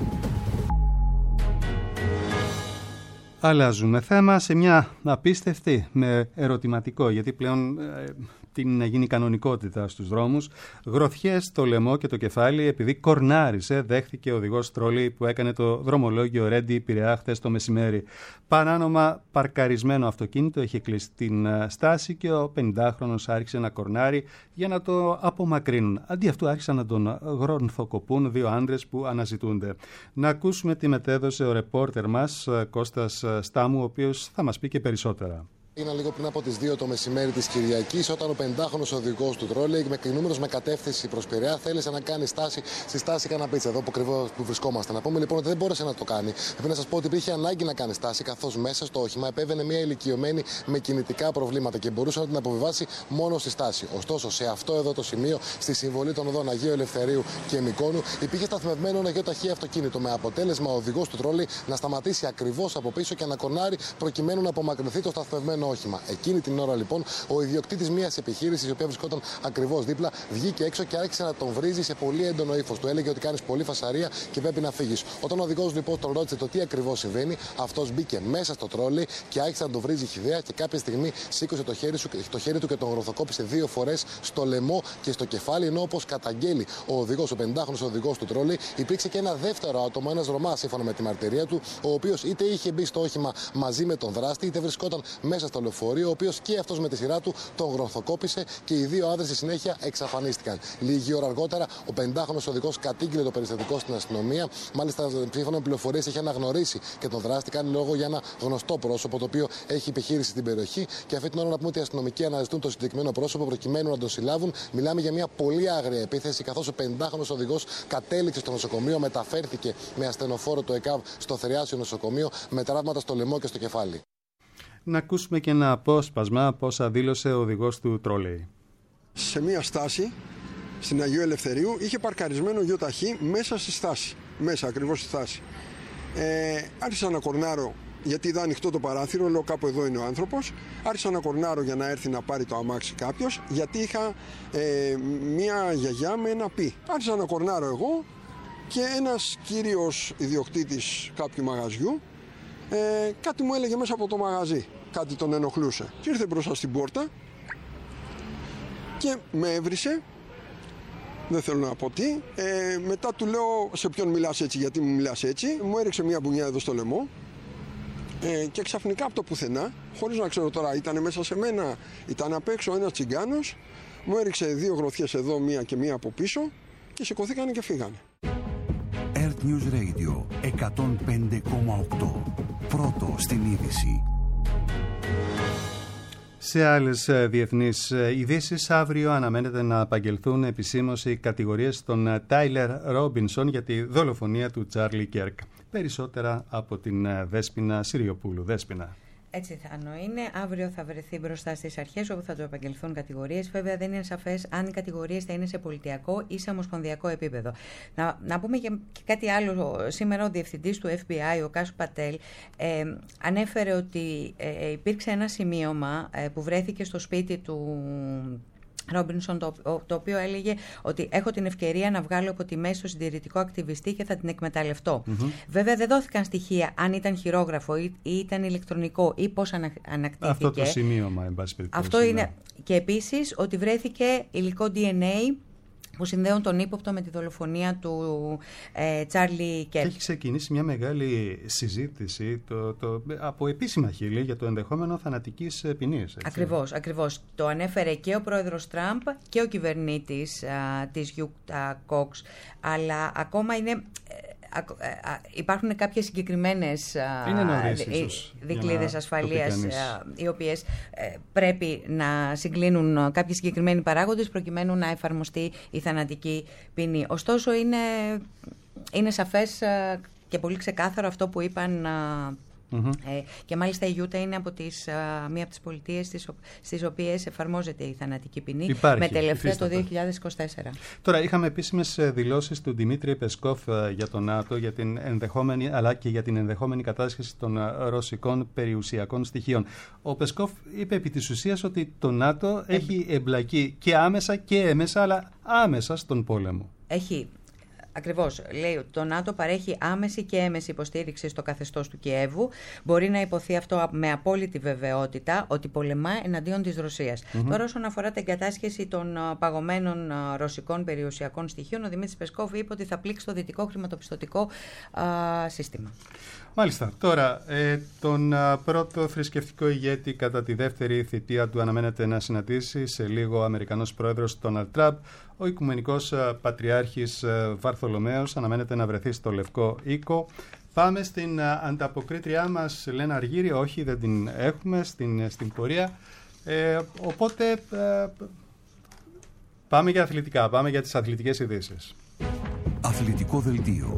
Αλλάζουμε θέμα σε μια απίστευτη με ερωτηματικό, γιατί πλέον ε, την να γίνει κανονικότητα στους δρόμους, γροθιές στο λαιμό και το κεφάλι επειδή κορνάρισε, δέχθηκε ο οδηγός τρόλεϊ που έκανε το δρομολόγιο Ρέντι Πειραιά χθες το μεσημέρι. Παράνομα παρκαρισμένο αυτοκίνητο είχε κλείσει την στάση και ο πενηντάχρονος άρχισε να κορνάρει για να το απομακρύνουν. Αντί αυτού άρχισαν να τον γρονθοκοπούν δύο άντρες που αναζητούνται. Να ακούσουμε τι μετέδωσε ο ρεπόρτερ μας Κώστας Στάμου, ο οποίος θα μας πει και περισσότερα. Είναι λίγο πριν από τις δύο το μεσημέρι της Κυριακής, όταν ο πενηντάχρονος οδηγός του τρόλεϊ, με κινούμενος με κατεύθυνση προς Πειραιά, θέλησε να κάνει στάση στη στάση Καναπίτσα, εδώ που ακριβώς που βρισκόμαστε. Να πούμε λοιπόν ότι δεν μπόρεσε να το κάνει. Πρέπει να σας πω ότι υπήρχε ανάγκη να κάνει στάση, καθώς μέσα στο όχημα επέβαινε μια ηλικιωμένη με κινητικά προβλήματα και μπορούσε να την αποβιβάσει μόνο στη στάση. Ωστόσο, σε αυτό εδώ το σημείο, στη συμβολή των οδών Αγίου Ελευθερίου και Μικόνου, υπήρχε σταθμευμένο ένα γεωταχή αυτοκίνητο, με αποτέλεσμα ο οδηγός του τρόλεϊ να σταματήσει ακριβώς από πίσω και να κονάρει προκειμένου να απομακρυνθεί το σταθμευμένο όχημα. Εκείνη την ώρα λοιπόν ο ιδιοκτήτης μιας επιχείρησης, η οποία βρισκόταν ακριβώς δίπλα, βγήκε έξω και άρχισε να τον βρίζει σε πολύ έντονο ύφος. Του έλεγε ότι κάνεις πολύ φασαρία και πρέπει να φύγεις. Όταν ο οδηγός λοιπόν τον ρώτησε το τι ακριβώς συμβαίνει, αυτός μπήκε μέσα στο τρόλεϊ και άρχισε να τον βρίζει χυδαία και κάποια στιγμή σήκωσε το χέρι, σου, το χέρι του και τον γροθοκόπησε δύο φορές στο λαιμό και στο κεφάλι. Ενώ όπως καταγγέλει ο οδηγός, ο πενηντάχρονος οδηγός του τρόλεϊ, υπήρξε και ένα δεύτερο άτομο, ένας Ρωμάς, σύμφωνα με τη μαρτυρία του, ο οποίος είτε είχε μπει στο όχημα μαζί με τον δράστη, είτε βρισκόταν μέσα στο λεωφορείο, ο οποίος και αυτός με τη σειρά του τον γροθοκόπησε και οι δύο άντρες στη συνέχεια εξαφανίστηκαν. Λίγη ώρα αργότερα, ο πενηντάχρονος οδηγός κατήγγειλε το περιστατικό στην αστυνομία. Μάλιστα, σύμφωνα με πληροφορίες, είχε αναγνωρίσει και τον δράστη. Κάνει λόγο για ένα γνωστό πρόσωπο, το οποίο έχει επιχείρηση στην περιοχή. Και αυτή την ώρα να πούμε ότι οι αστυνομικοί αναζητούν το συγκεκριμένο πρόσωπο προκειμένου να τον συλλάβουν. Μιλάμε για μια πολύ άγρια επίθεση, καθώς ο πενηντάχρονος οδηγός κατέληξε στο νοσοκομείο, μεταφέρθηκε με ασθενοφόρο του ΕΚΑΒ στο Θηριάσιο νοσοκομείο με τραύματα στο λαιμό και στο κεφάλι. Να ακούσουμε και ένα απόσπασμα από όσα δήλωσε ο οδηγός του τρόλεϊ. Σε μια στάση στην Αγίου Ελευθερίου είχε παρκαρισμένο γιοταχή μέσα στη στάση. Μέσα ακριβώς στη στάση. Ε, άρχισα να κορνάρω γιατί είδα ανοιχτό το παράθυρο, λέω κάπου εδώ είναι ο άνθρωπος. Άρχισα να κορνάρω για να έρθει να πάρει το αμάξι κάποιος, γιατί είχα ε, μια γιαγιά με ένα πι. Άρχισα να κορνάρω εγώ και ένας κύριος ιδιοκτήτης κάποιου μαγαζιού Ε, κάτι μου έλεγε μέσα από το μαγαζί, κάτι τον ενοχλούσε. Και ήρθε μπροστά στην πόρτα και με έβρισε, δεν θέλω να πω τι. Ε, μετά του λέω σε ποιον μιλάς έτσι, γιατί μου μιλάς έτσι. Μου έριξε μια μπουνιά εδώ στο λαιμό ε, και ξαφνικά από το πουθενά, χωρίς να ξέρω τώρα, ήταν μέσα σε μένα, ήταν απ' έξω ένας τσιγκάνος, μου έριξε δύο γροθιές εδώ, μία και μία από πίσω και σηκωθήκανε και φύγανε. Earth News Radio εκατόν πέντε κόμμα οκτώ. Πρώτο στην είδηση. Σε άλλες διεθνείς ειδήσεις, αύριο αναμένεται να απαγγελθούν επισήμως οι κατηγορίες των Τάιλερ Ρόμπινσον για τη δολοφονία του Τσάρλι Κέρκ. Περισσότερα από την Δέσποινα Συριοπούλου. Δέσποινα. Έτσι θα είναι. Αύριο θα βρεθεί μπροστά στις αρχές όπου θα του επαγγελθούν κατηγορίες. Βέβαια δεν είναι σαφές αν οι κατηγορίες θα είναι σε πολιτιακό ή σε ομοσπονδιακό επίπεδο. Να, να πούμε και, και κάτι άλλο. Σήμερα ο διευθυντής του Εφ Μπι Άι, ο Κάσου Πατέλ, ε, ανέφερε ότι ε, υπήρξε ένα σημείωμα ε, που βρέθηκε στο σπίτι του Ρόμπινσον, το, το οποίο έλεγε ότι έχω την ευκαιρία να βγάλω από τη μέση το συντηρητικό ακτιβιστή και θα την εκμεταλλευτώ. Mm-hmm. Βέβαια δεν δόθηκαν στοιχεία αν ήταν χειρόγραφο ή, ή ήταν ηλεκτρονικό ή πώς ανα, ανακτήθηκε. Αυτό το σημείωμα, εν πάση περιπτώσει. Αυτό είναι. Και επίσης ότι βρέθηκε υλικό ντι εν έι που συνδέουν τον ύποπτο με τη δολοφονία του ε, Τσάρλι Κέρτ. Έχει ξεκινήσει μια μεγάλη συζήτηση το, το, από επίσημα χείλη για το ενδεχόμενο θανατικής ποινής. Ακριβώς, ακριβώς. Το ανέφερε και ο πρόεδρος Τραμπ και ο κυβερνήτης α, της Γιούτα Κόξ, αλλά ακόμα είναι... Υπάρχουν κάποιες συγκεκριμένες δικλείδες ασφαλείας οι οποίες πρέπει να συγκλίνουν κάποιοι συγκεκριμένοι παράγοντες προκειμένου να εφαρμοστεί η θανατική ποινή. Ωστόσο είναι, είναι σαφές και πολύ ξεκάθαρο αυτό που είπαν Mm-hmm. Ε, και μάλιστα η Γιούτα είναι από τις, α, μία από τις πολιτείες στις, στις οποίες εφαρμόζεται η θανατική ποινή. Υπάρχει, με τελευταία υφίσταται. Το δύο χιλιάδες είκοσι τέσσερα. Τώρα είχαμε επίσημες δηλώσεις του Δημήτρη Πεσκόφ για το ΝΑΤΟ για την ενδεχόμενη, αλλά και για την ενδεχόμενη κατάσχεση των ρωσικών περιουσιακών στοιχείων. Ο Πεσκόφ είπε επί της ουσίας ότι το ΝΑΤΟ ε... έχει εμπλακεί και άμεσα και έμεσα, αλλά άμεσα στον πόλεμο. Έχει. Ακριβώς. Λέει ότι το ΝΑΤΟ παρέχει άμεση και έμεση υποστήριξη στο καθεστώς του Κιέβου. Μπορεί να υποθεί αυτό με απόλυτη βεβαιότητα ότι πολεμά εναντίον της Ρωσίας. Mm-hmm. Τώρα, όσον αφορά την κατάσχεση των παγωμένων ρωσικών περιουσιακών στοιχείων, ο Δημήτρης Πεσκόφ είπε ότι θα πλήξει το δυτικό χρηματοπιστωτικό α, σύστημα. Μάλιστα. Τώρα, ε, τον α, πρώτο θρησκευτικό ηγέτη κατά τη δεύτερη θητεία του αναμένεται να συναντήσει σε λίγο ο Αμερικανός πρόεδρος Ντόναλντ Τραμπ. Ο Οικουμενικός α, Πατριάρχης α, Βαρθολομαίος αναμένεται να βρεθεί στο Λευκό Οίκο. Πάμε στην α, ανταποκρίτριά μας, Λένα Αργύρη. Όχι, δεν την έχουμε στην, στην πορεία. Ε, οπότε α, πάμε για αθλητικά, πάμε για τις αθλητικές ειδήσεις. Αθλητικό δελτίο.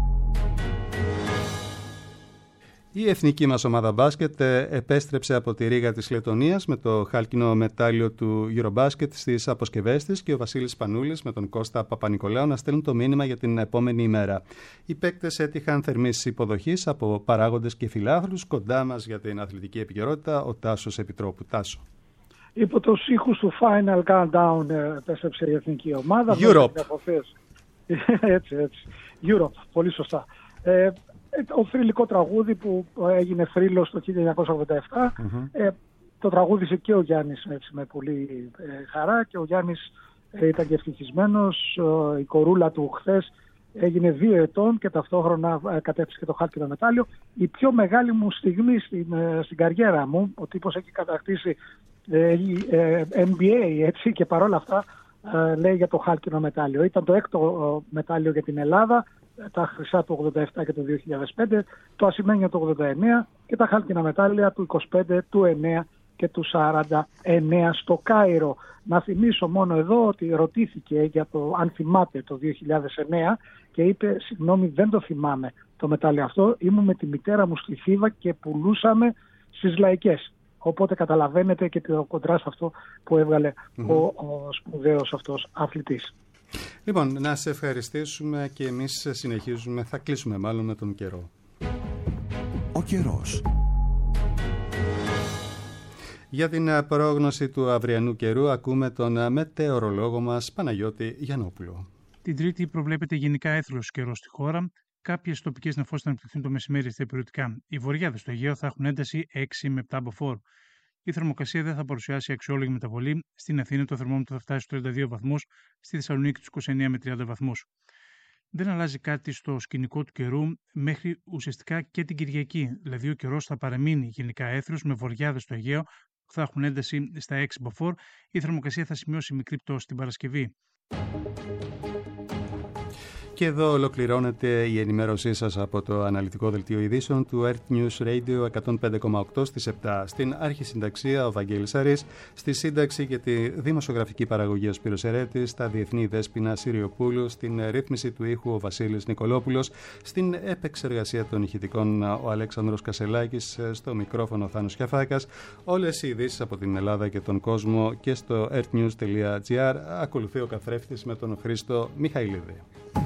Η εθνική μας ομάδα μπάσκετ επέστρεψε από τη Ρήγα της Λετωνίας με το χάλκινο μετάλλιο του Eurobasket στις αποσκευές της και ο Βασίλης Πανούλης με τον Κώστα Παπα-Νικολάου να στέλνουν το μήνυμα για την επόμενη ημέρα. Οι παίκτες έτυχαν θερμής υποδοχής από παράγοντες και φιλάθλους. Κοντά μας για την αθλητική επικαιρότητα ο Τάσος Επιτρόπου. Τάσο. Υπό τους ήχους του Final Countdown επέστρεψε η εθνική ομάδα. Europe. έτσι, έτσι. Europe, πολύ σωστά. Ε, Το θρυλικό τραγούδι που έγινε θρύλος το χίλια εννιακόσια ογδόντα επτά, mm-hmm. ε, το τραγούδισε και ο Γιάννης έτσι, με πολύ ε, χαρά και ο Γιάννης ε, ήταν και ευτυχισμένος. Ε, η κορούλα του χθες έγινε δύο ετών και ταυτόχρονα ε, κατέφυσε και το χάλκινο μετάλλιο. Η πιο μεγάλη μου στιγμή στην, ε, στην καριέρα μου, ο τύπος έχει κατακτήσει ε, ε, N B A έτσι, και παρόλα αυτά ε, λέει για το χάλκινο μετάλλιο. Ήταν το έκτο ε, μετάλλιο για την Ελλάδα, τα χρυσά του ογδόντα επτά και το δύο χιλιάδες πέντε, το ασημένιο του ογδόντα εννέα και τα χάλκινα μετάλλια του είκοσι πέντε, του εννέα και του σαράντα εννέα στο Κάιρο. Να θυμίσω μόνο εδώ ότι ρωτήθηκε για το αν θυμάται το δύο χιλιάδες εννέα και είπε συγγνώμη δεν το θυμάμαι το μετάλλιο αυτό, ήμουν με τη μητέρα μου στη Θήβα και πουλούσαμε στις λαϊκές. Οπότε καταλαβαίνετε και το κοντράστ αυτό που έβγαλε mm-hmm. ο, ο σπουδαίος αυτός αθλητής. Λοιπόν, να σε ευχαριστήσουμε και εμείς συνεχίζουμε, θα κλείσουμε μάλλον με τον καιρό. Ο καιρός. Για την πρόγνωση του αυριανού καιρού ακούμε τον μετεωρολόγο μας Παναγιώτη Γιαννόπουλο. Την Τρίτη προβλέπεται γενικά έθρος καιρός στη χώρα. Κάποιες τοπικές νεφώσεις θα αναπτυχθούν το μεσημέρι στα περιοδικά. Οι βορειάδες στο Αιγαίο θα έχουν ένταση έξι με επτά μποφόρ. Η θερμοκρασία δεν θα παρουσιάσει αξιόλογη μεταβολή. Στην Αθήνα το θερμόμετρο θα φτάσει στους τριάντα δύο βαθμούς, στη Θεσσαλονίκη τους είκοσι εννέα με τριάντα βαθμούς. Δεν αλλάζει κάτι στο σκηνικό του καιρού μέχρι ουσιαστικά και την Κυριακή. Δηλαδή ο καιρός θα παραμείνει γενικά έθριος με βορειάδες στο Αιγαίο που θα έχουν ένταση στα έξι μποφόρ. Η θερμοκρασία θα σημειώσει μικρή πτώση την Παρασκευή. Και εδώ ολοκληρώνεται η ενημέρωσή σας από το αναλυτικό δελτίο ειδήσεων του Earth News Radio εκατόν πέντε κόμμα οκτώ στις επτά. Στην αρχισυνταξία ο Βαγγέλης Αρής, στη σύνταξη και τη δημοσιογραφική παραγωγή ο Σπύρος Ερέτης, στα διεθνή δέσποινα Συριοπούλου, στην ρύθμιση του ήχου ο Βασίλης Νικολόπουλος, στην επεξεργασία των ηχητικών ο Αλέξανδρος Κασελάκης, στο μικρόφωνο ο Θάνος Κιαφάκας. Όλες οι ειδήσεις από την Ελλάδα και τον κόσμο και στο earthnews τελεία gr. Ακολουθεί ο καθρέφτης με τον Χρήστο Μιχαηλίδη.